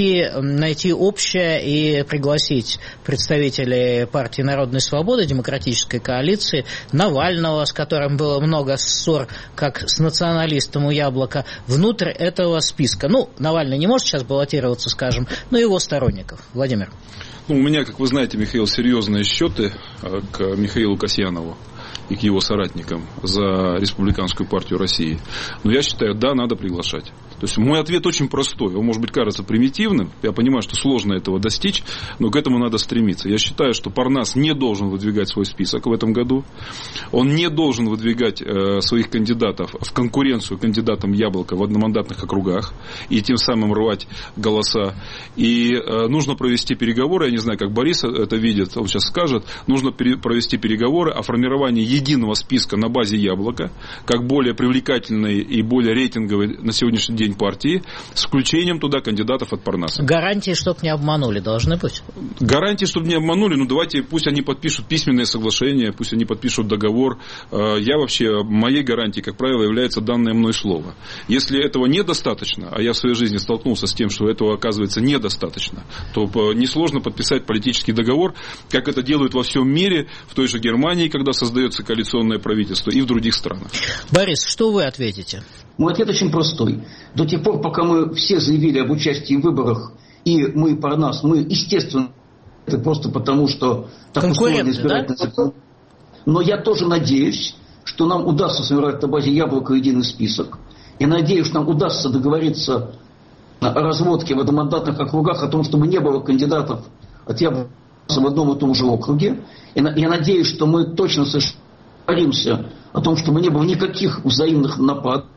найти общее и пригласить представителей партии Народной Свободы, Демократической коалиции, Навального, с которым было много ссор, как с националистом у Яблока, внутрь этого списка? Ну, Навальный не может сейчас баллотироваться, скажем, но его сторонников. Владимир. Ну, у меня, как вы знаете, Михаил, серьезные счеты к Михаилу Касьянову и к его соратникам за Республиканскую партию России. Но я считаю, да, надо приглашать. То есть мой ответ очень простой. Он, может быть, кажется примитивным. Я понимаю, что сложно этого достичь, но к этому надо стремиться. Я считаю, что Парнас не должен выдвигать свой список в этом году. Он не должен выдвигать своих кандидатов в конкуренцию кандидатам Яблока в одномандатных округах и тем самым рвать голоса. И нужно провести переговоры. Я не знаю, как Борис это видит, он сейчас скажет. Нужно провести переговоры о формировании единого списка на базе Яблока, как более привлекательной и более рейтинговой на сегодняшний день партии, с включением туда кандидатов от Парнаса. Гарантии, чтобы не обманули, должны быть? Гарантии, чтобы не обманули, ну давайте, пусть они подпишут письменное соглашение, пусть они подпишут договор. Я вообще, моей гарантией, как правило, является данное мной слово. Если этого недостаточно, а я в своей жизни столкнулся с тем, что этого оказывается недостаточно, то несложно подписать политический договор, как это делают во всем мире, в той же Германии, когда создается коалиционное правительство, и в других странах. Борис, что вы ответите? Мой ответ очень простой. До тех пор, пока мы все заявили об участии в выборах, и мы, Парнас, мы, естественно, это просто потому, что так устроено избирательный закон. Но я тоже надеюсь, что нам удастся сформировать на базе Яблока единый список. И надеюсь, что нам удастся договориться о разводке в одномандатных округах, о том, чтобы не было кандидатов от Яблока в одном и том же округе. И я надеюсь, что мы точно договоримся о том, чтобы не было никаких взаимных нападок.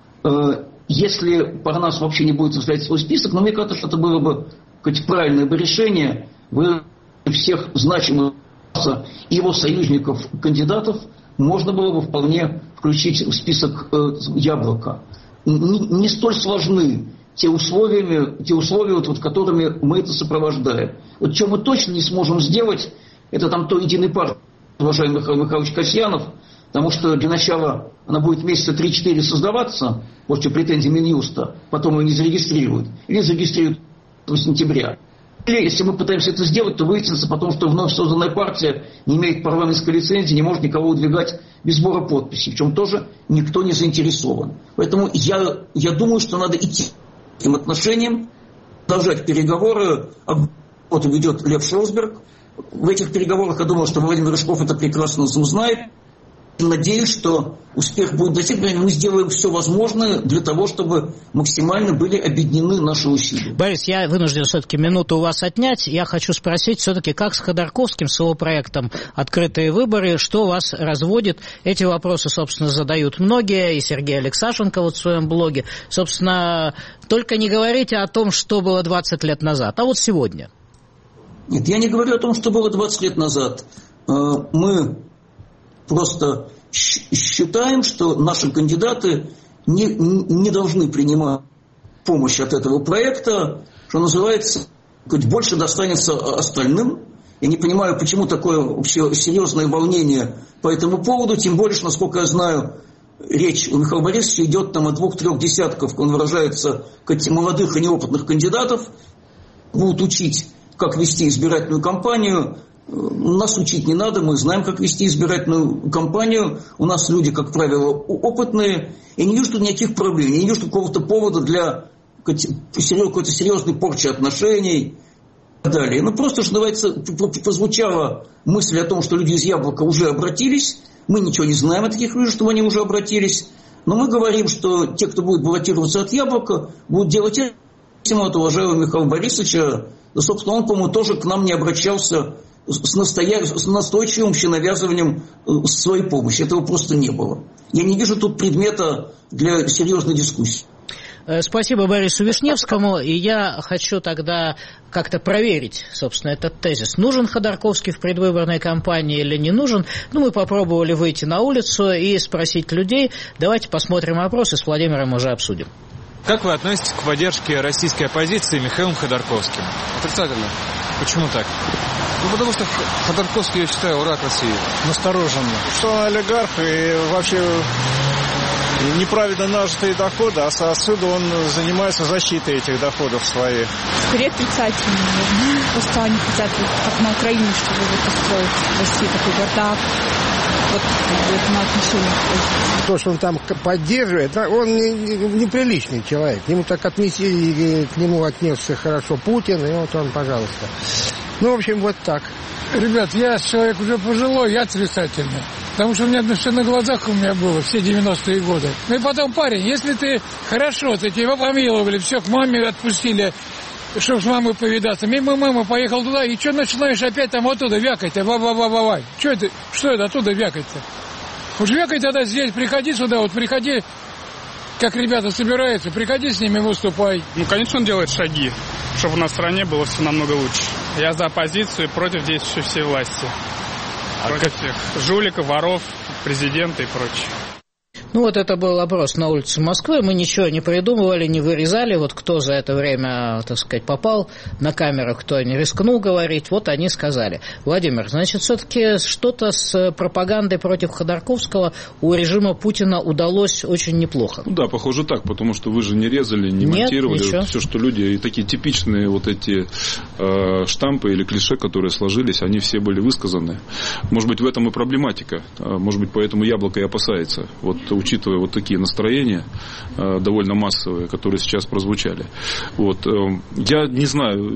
Если Парнас вообще не будет составлять свой список, но мне кажется, что это было бы правильное бы решение. Вы всех значимых и его союзников-кандидатов можно было бы вполне включить в список Яблока. Не столь сложны те условия, вот, которыми мы это сопровождаем. Вот что мы точно не сможем сделать, это там то единый партий, уважаемый Михаил Михайлович Касьянов, потому что для начала она будет месяца 3-4 создаваться, после претензий Минюста, потом ее не зарегистрируют. Или зарегистрируют 1 сентября. Если мы пытаемся это сделать, то выяснится потом, что вновь созданная партия не имеет парламентской лицензии, не может никого выдвигать без сбора подписей, в чем тоже никто не заинтересован. Поэтому я думаю, что надо идти к этим отношениям, продолжать переговоры. Вот ведет Лев Шлосберг. В этих переговорах, я думаю, что Владимир Рыжков это прекрасно знает. Надеюсь, что успех будет достигнут. Мы сделаем все возможное для того, чтобы максимально были объединены наши усилия. Борис, я вынужден все-таки минуту у вас отнять. Я хочу спросить все-таки, как с Ходорковским, с его проектом «Открытые выборы», что вас разводит? Эти вопросы, собственно, задают многие, и Сергей Алексашенко вот в своем блоге. Собственно, только не говорите о том, что было 20 лет назад, а вот сегодня. Нет, я не говорю о том, что было 20 лет назад. Мы просто считаем, что наши кандидаты не должны принимать помощь от этого проекта, что называется, больше достанется остальным. Я не понимаю, почему такое вообще серьезное волнение по этому поводу, тем более, что, насколько я знаю, речь у Михаила Борисовича идет там о 2-3 десятков, он выражается, молодых и неопытных кандидатов, будут учить, как вести избирательную кампанию. Нас учить не надо, мы знаем, как вести избирательную кампанию. У нас люди, как правило, опытные. Я не вижу тут никаких проблем, я не вижу какого-то повода для какой-то серьезной порчи отношений и так далее. Ну, просто, что называется, прозвучала мысль о том, что люди из Яблока уже обратились. Мы ничего не знаем о таких людях, чтобы они уже обратились. Но мы говорим, что те, кто будет баллотироваться от Яблока, будут делать это от уважаемого Михаила Борисовича. Да, собственно, он, по-моему, тоже к нам не обращался с настойчивым навязыванием своей помощи. Этого просто не было. Я не вижу тут предмета для серьезной дискуссии. Спасибо Борису Вишневскому. И я хочу тогда как-то проверить, собственно, этот тезис. Нужен Ходорковский в предвыборной кампании или не нужен? Ну, мы попробовали выйти на улицу и спросить людей. Давайте посмотрим опросы, с Владимиром уже обсудим. Как вы относитесь к поддержке российской оппозиции Михаилом Ходорковским? Отрицательно. Почему так? Ну, потому что Ходорковский, я считаю, враг России. Настороженно. Что он олигарх и вообще неправильно нажитые доходы, а отсюда он занимается защитой этих доходов своих. Скорее отрицательно, наверное. Просто они хотят, как на Украине, чтобы устроить в России такой бардак. Вот это на отношениях. То, что он там поддерживает, он неприличный человек. К нему так отнесся хорошо Путин, и вот он, пожалуйста. Ну, в общем, вот так. Ребят, я человек уже пожилой, я отрицательный. Потому что у меня все на глазах у меня было, все 90-е годы. Ну и потом, парень, если ты хорошо, то тебя помиловали, все, к маме отпустили, чтобы с мамой повидаться. Мимо мамы поехал туда, и что начинаешь опять там оттуда вякать, ба-ба-ба-ба-ба. Что это оттуда вякать-то? Уж вякай тогда здесь, приходи сюда, вот приходи, как ребята собираются, приходи с ними, выступай. Ну, конечно, он делает шаги, чтобы на стране было все намного лучше. Я за оппозицию и против действующей всей власти. Против всех жуликов, воров, президента и прочее. Ну, вот это был опрос на улице Москвы. Мы ничего не придумывали, не вырезали. Вот кто за это время, так сказать, попал на камеру, кто не рискнул говорить, вот они сказали. Владимир, значит, все-таки что-то с пропагандой против Ходорковского у режима Путина удалось очень неплохо. Ну да, похоже так, потому что вы же не резали, не монтировали. Вот все, что люди, и такие типичные вот эти штампы или клише, которые сложились, они все были высказаны. Может быть, в этом и проблематика. Может быть, поэтому Яблоко и опасается. Вот учитывая вот такие настроения довольно массовые, которые сейчас прозвучали. Вот. Я не знаю,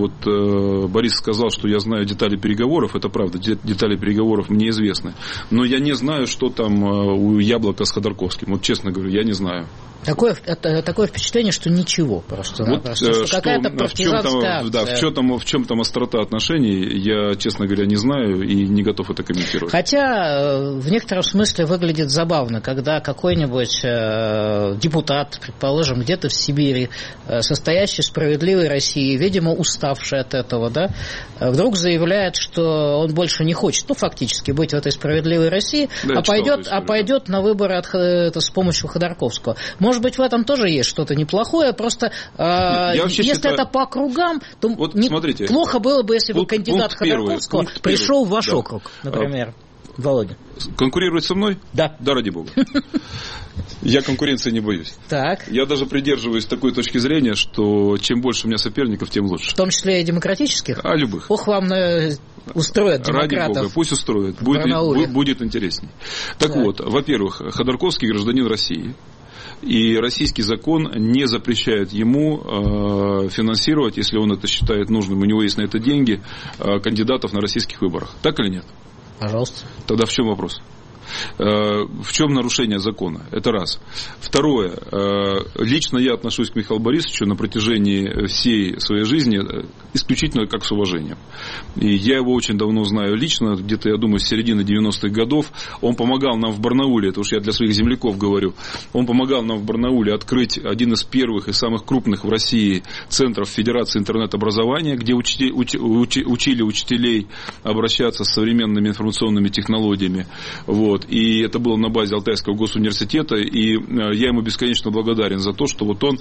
вот Борис сказал, что я знаю детали переговоров, это правда, детали переговоров мне известны, но я не знаю, что там у Яблока с Ходорковским, вот честно говорю, я не знаю. Такое впечатление, что ничего просто-напросто, вот, что какая-то партизанская акция. Да, в чем там острота отношений, я, честно говоря, не знаю и не готов это комментировать. Хотя в некотором смысле выглядит забавно, когда какой-нибудь депутат, предположим, где-то в Сибири, состоящий в «Справедливой России», видимо, уставший от этого, да, вдруг заявляет, что он больше не хочет, фактически, быть в этой «Справедливой России», да, пойдет на выборы с помощью Ходорковского. Может быть, в этом тоже есть что-то неплохое, просто если считаю, это по округам, то вот, плохо было бы, если бы кандидат Ходорковского пришел в ваш округ, например. Володя. Конкурировать со мной? Да. Да, ради бога. Я конкуренции не боюсь. Так. Я даже придерживаюсь такой точки зрения, что чем больше у меня соперников, тем лучше. В том числе и демократических? А любых. Ох, вам устроят демократов. Ради бога, пусть устроят. Будет интересней. Так вот, во-первых, Ходорковский гражданин России. И российский закон не запрещает ему финансировать, если он это считает нужным, у него есть на это деньги, кандидатов на российских выборах. Так или нет? Пожалуйста. Тогда в чем вопрос? В чем нарушение закона? Это раз. Второе. Лично я отношусь к Михаилу Борисовичу на протяжении всей своей жизни исключительно как с уважением. И я его очень давно знаю лично, где-то, я думаю, с середины 90-х годов. Он помогал нам в Барнауле, это уж я для своих земляков говорю, он помогал нам в Барнауле открыть один из первых и самых крупных в России центров Федерации интернет-образования, где учили учителей обращаться с современными информационными технологиями. Вот. И это было на базе Алтайского госуниверситета, и я ему бесконечно благодарен за то, что вот он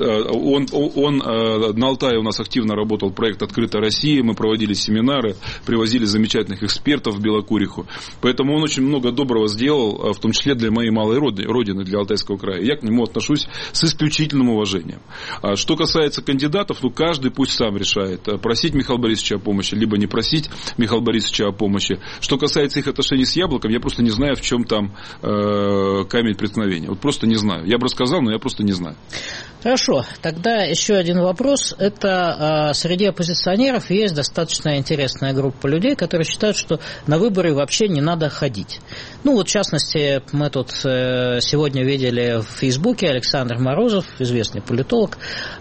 на Алтае у нас активно работал проект «Открытая Россия», мы проводили семинары, привозили замечательных экспертов в Белокуриху, поэтому он очень много доброго сделал, в том числе для моей малой родины, для Алтайского края. Я к нему отношусь с исключительным уважением. Что касается кандидатов, каждый пусть сам решает, просить Михаила Борисовича о помощи, либо не просить Михаила Борисовича о помощи. Что касается их отношений с Яблоком, я просто не знаю, в чем там камень преткновения. Вот просто не знаю. Я бы рассказал, но я просто не знаю. Хорошо. Тогда еще один вопрос. Это среди оппозиционеров есть достаточно интересная группа людей, которые считают, что на выборы вообще не надо ходить. В частности, мы тут сегодня видели в Фейсбуке Александр Морозов, известный политолог.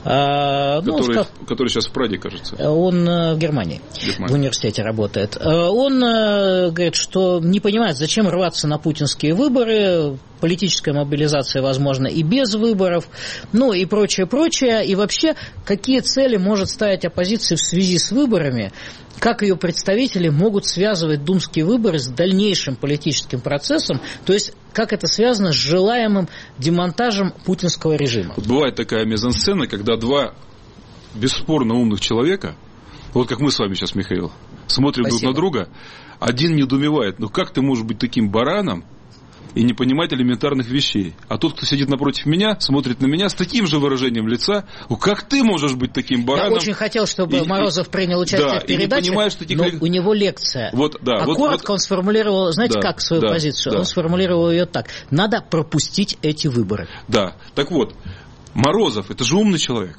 Который сейчас в Праге, кажется. Он в Германии. В университете работает. Он говорит, что не понимает, зачем рваться на путинские выборы, политическая мобилизация возможна и без выборов, и прочее. И вообще, какие цели может ставить оппозиция в связи с выборами, как ее представители могут связывать думские выборы с дальнейшим политическим процессом, то есть как это связано с желаемым демонтажем путинского режима. Бывает такая мизансцена, когда два бесспорно умных человека, вот как мы с вами сейчас, Михаил, смотрим друг на друга, один недоумевает, как ты можешь быть таким бараном и не понимать элементарных вещей. А тот, кто сидит напротив меня, смотрит на меня с таким же выражением лица. Как ты можешь быть таким бараном? Я очень хотел, чтобы Морозов принял участие в передаче, но у него лекция. Коротко он сформулировал, как свою позицию? Он сформулировал ее так. Надо пропустить эти выборы. Да. Так вот, Морозов, это же умный человек.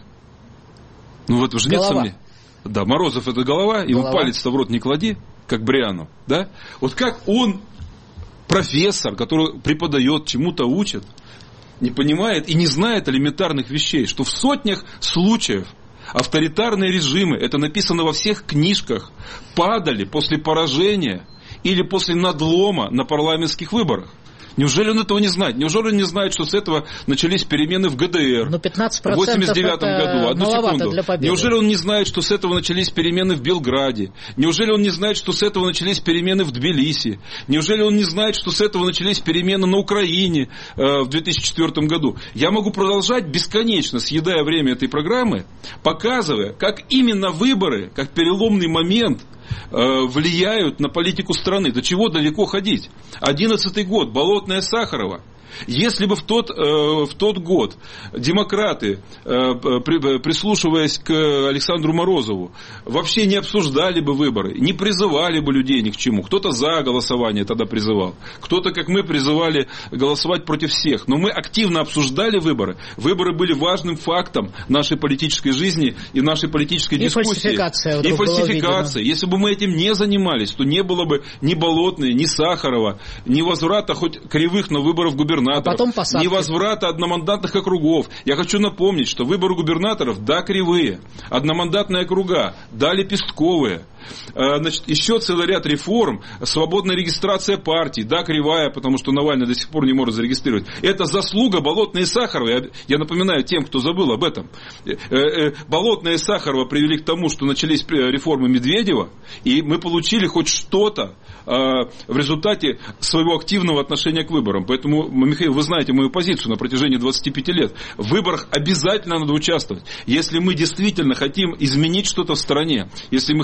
В этом же нет сомнений. Да, Морозов это голова, ему палец-то в рот не клади, как Бриану. Да? Вот как он, профессор, который преподает, чему-то учит, не понимает и не знает элементарных вещей, что в сотнях случаев авторитарные режимы, это написано во всех книжках, падали после поражения или после надлома на парламентских выборах. Неужели он этого не знает? Неужели он не знает, что с этого начались перемены в ГДР в 1989 году? Одну секунду. Неужели он не знает, что с этого начались перемены в Белграде? Неужели он не знает, что с этого начались перемены в Тбилиси? Неужели он не знает, что с этого начались перемены на Украине в 2004 году? Я могу продолжать бесконечно, съедая время этой программы, показывая, как именно выборы, как переломный момент, влияют на политику страны. До чего далеко ходить? 11-й год, Болотная, Сахарова. Если бы в тот год демократы, прислушиваясь к Александру Морозову, вообще не обсуждали бы выборы, не призывали бы людей ни к чему. Кто-то за голосование тогда призывал, кто-то, как мы, призывали голосовать против всех. Но мы активно обсуждали выборы. Выборы были важным фактом нашей политической жизни и нашей политической дискуссии. И фальсификация. Если бы мы этим не занимались, то не было бы ни Болотной, ни Сахарова, ни возврата хоть кривых, но выборов губернаторов. Ни возврата одномандатных округов. Я хочу напомнить, что выборы губернаторов, да, кривые. Одномандатные округа, да, лепестковые. Еще целый ряд реформ. Свободная регистрация партий, да, кривая, потому что Навальный до сих пор не может зарегистрировать. Это заслуга Болотной и Сахаровой. Я напоминаю тем, кто забыл об этом. Болотная и Сахарова привели к тому, что начались реформы Медведева, и мы получили хоть что-то в результате своего активного отношения к выборам. Поэтому, Михаил, вы знаете мою позицию на протяжении 25 лет. В выборах обязательно надо участвовать. Если мы действительно хотим изменить что-то в стране, если мы хотим изменить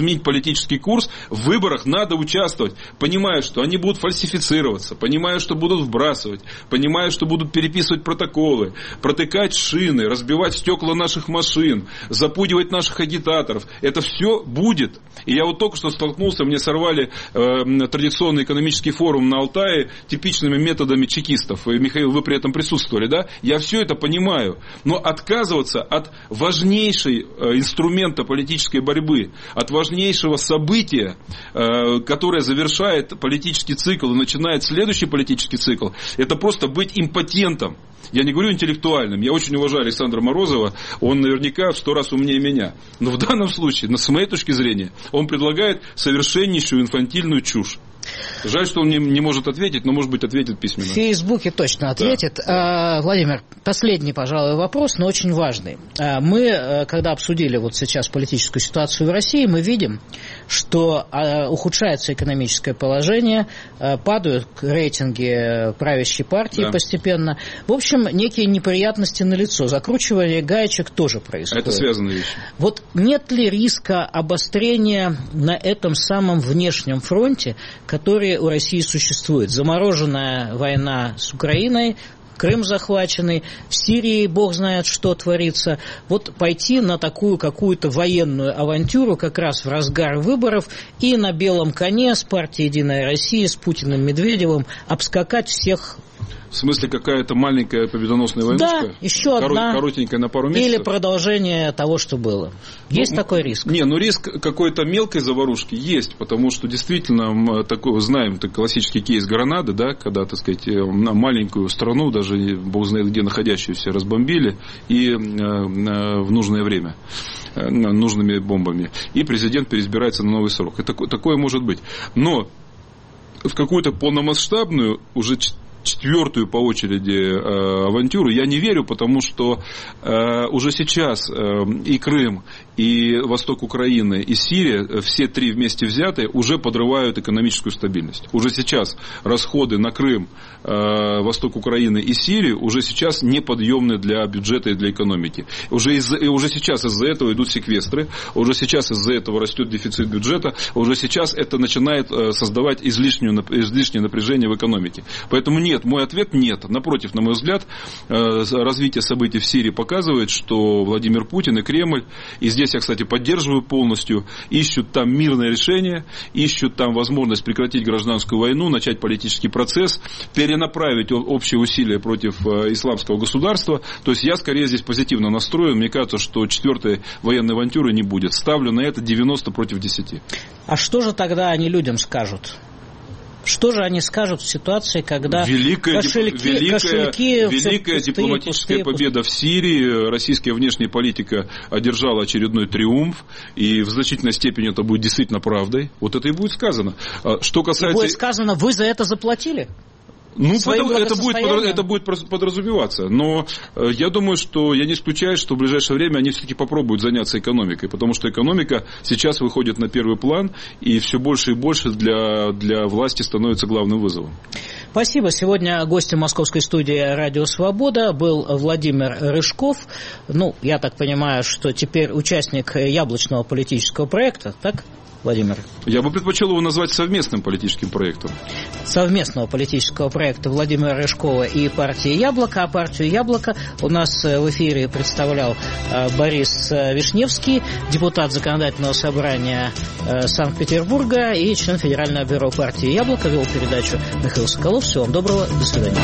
изменить политический курс, в выборах надо участвовать, понимая, что они будут фальсифицироваться, понимая, что будут вбрасывать, понимая, что будут переписывать протоколы, протыкать шины, разбивать стекла наших машин, запугивать наших агитаторов. Это все будет. И я вот только что столкнулся, мне сорвали традиционный экономический форум на Алтае типичными методами чекистов. И, Михаил, вы при этом присутствовали, да? Я все это понимаю. Но отказываться от важнейшей инструмента политической борьбы, от важнейшего события, которое завершает политический цикл и начинает следующий политический цикл, это просто быть импотентом. Я не говорю интеллектуальным. Я очень уважаю Александра Морозова. Он наверняка в 100 раз умнее меня. Но в данном случае, с моей точки зрения, он предлагает совершеннейшую инфантильную чушь. Жаль, что он не может ответить, но, может быть, ответит письменно. В Фейсбуке точно ответит. Да. Владимир, последний, пожалуй, вопрос, но очень важный. Мы, когда обсудили вот сейчас политическую ситуацию в России, мы видим, что ухудшается экономическое положение, падают рейтинги правящей партии постепенно. В общем, некие неприятности налицо. Закручивание гаечек тоже происходит. Это связанные вещи. Вот нет ли риска обострения на этом самом внешнем фронте, который у России существует? Замороженная война с Украиной, Крым захваченный, в Сирии бог знает, что творится. Вот пойти на такую какую-то военную авантюру как раз в разгар выборов и на белом коне с партией «Единая Россия», с Путиным, Медведевым обскакать всех. В смысле, какая-то маленькая победоносная войнушка? Да, еще одна. Коротенькая на пару месяцев? Или продолжение того, что было. Есть такой риск? Риск какой-то мелкой заварушки есть, потому что действительно, такой, знаем, классический кейс Гранады, да, когда, так сказать, маленькую страну, даже бог знает где находящуюся, разбомбили и в нужное время нужными бомбами. И президент переизбирается на новый срок. И такое может быть. Но в какую-то полномасштабную, уже четвертую по очереди авантюру я не верю, потому что уже сейчас и Крым, и восток Украины, и Сирия, все три вместе взятые, уже подрывают экономическую стабильность. Уже сейчас расходы на Крым, восток Украины и Сирию уже сейчас неподъемны для бюджета и для экономики. Уже сейчас из-за этого идут секвестры, уже сейчас из-за этого растет дефицит бюджета, уже сейчас это начинает создавать излишнее напряжение в экономике. Поэтому нет, мой ответ нет. Напротив, на мой взгляд, развитие событий в Сирии показывает, что Владимир Путин и Кремль, и здесь я, кстати, поддерживаю полностью, ищут там мирное решение, ищут там возможность прекратить гражданскую войну, начать политический процесс, перенаправить общие усилия против исламского государства. То есть я скорее здесь позитивно настроен. Мне кажется, что четвертой военной авантюры не будет. Ставлю на это 90 против 10. А что же тогда они людям скажут? Что же они скажут в ситуации, когда великая пустые, дипломатическая победа в Сирии, российская внешняя политика одержала очередной триумф, и в значительной степени это будет действительно правдой. Вот это и будет сказано. Что касается... Будет сказано, вы за это заплатили? Это будет подразумеваться. Но я думаю, что я не исключаю, что в ближайшее время они все-таки попробуют заняться экономикой, потому что экономика сейчас выходит на первый план, и все больше и больше для власти становится главным вызовом. Спасибо. Сегодня гостем московской студии «Радио Свобода» был Владимир Рыжков. Я так понимаю, что теперь участник яблочного политического проекта, так? Владимир? Я бы предпочел его назвать совместным политическим проектом. Совместного политического проекта Владимира Рыжкова и партии «Яблоко». А партию «Яблоко» у нас в эфире представлял Борис Вишневский, депутат Законодательного собрания Санкт-Петербурга и член Федерального бюро партии «Яблоко». Вел передачу Михаил Соколов. Всего вам доброго. До свидания.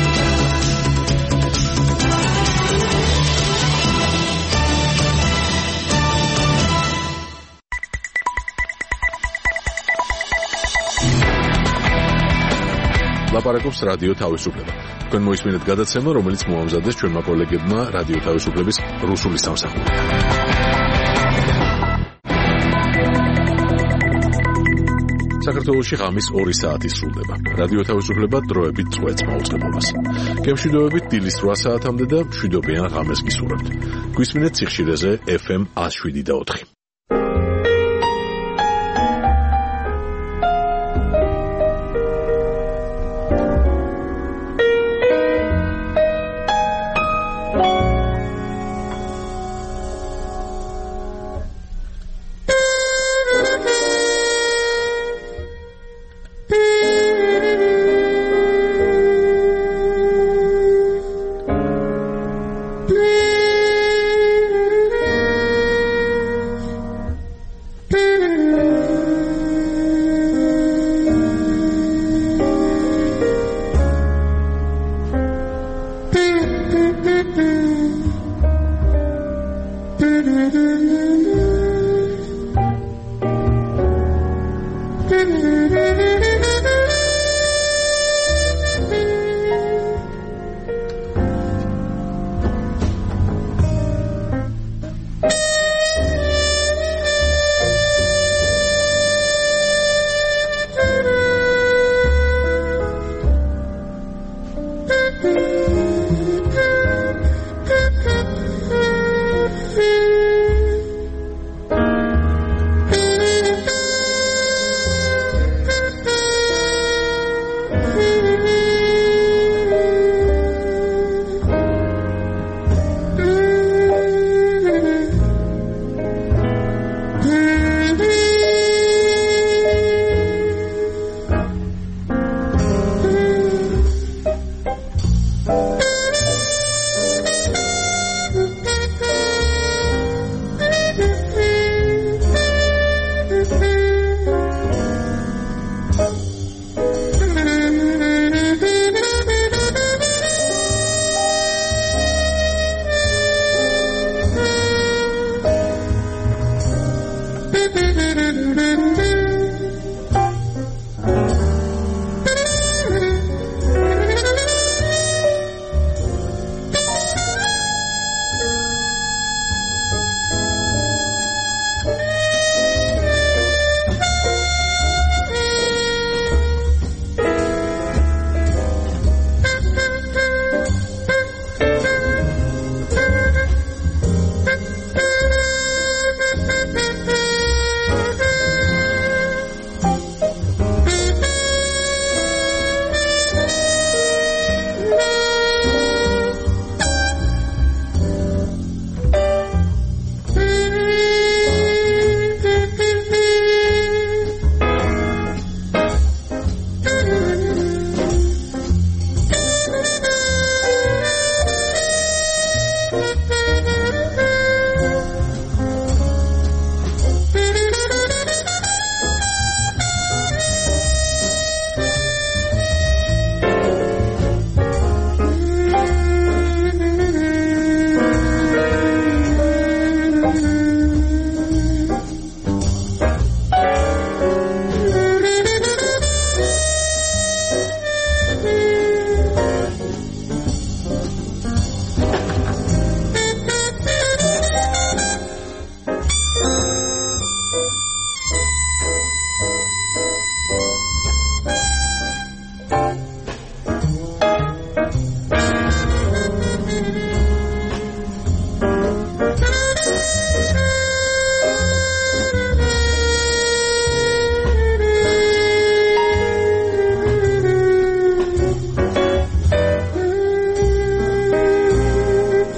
ლაპარაკობს რადიო თავისუფლება. თქვენ მოისმინეთ გადაცემა, რომელიც მოამზადეს ჩვენმა კოლეგებმა რადიო თავისუფლების რუსული სამსახურიდან. საქართველოში ღამის 2 საათი სრულდება. რადიო თავისუფლება დროებით წვეთს მაუწყებლობას. გემშვიდობებით დილის 8 საათამდე და მშვიდობიან ღამეს გისურვებთ. გვისმინეთ სიხშირეზე FM 107.4.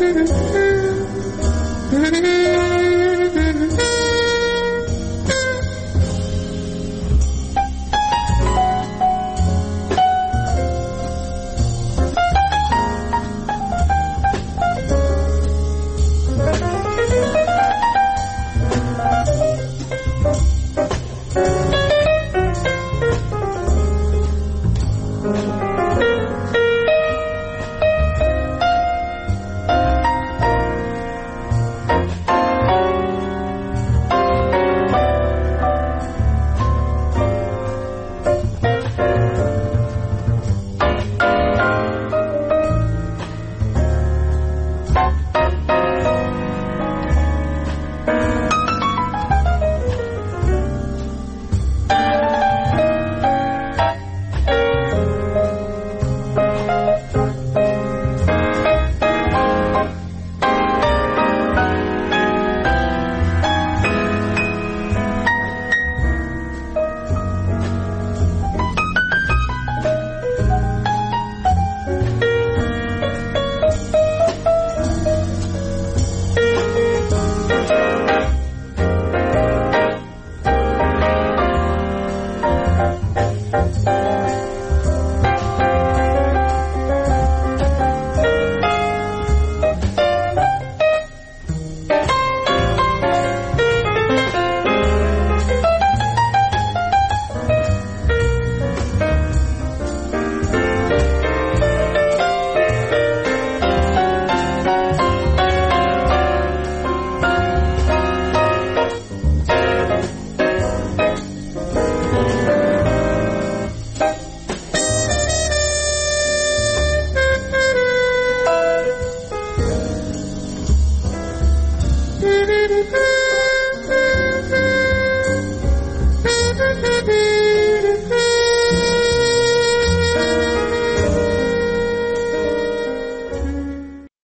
Thank you.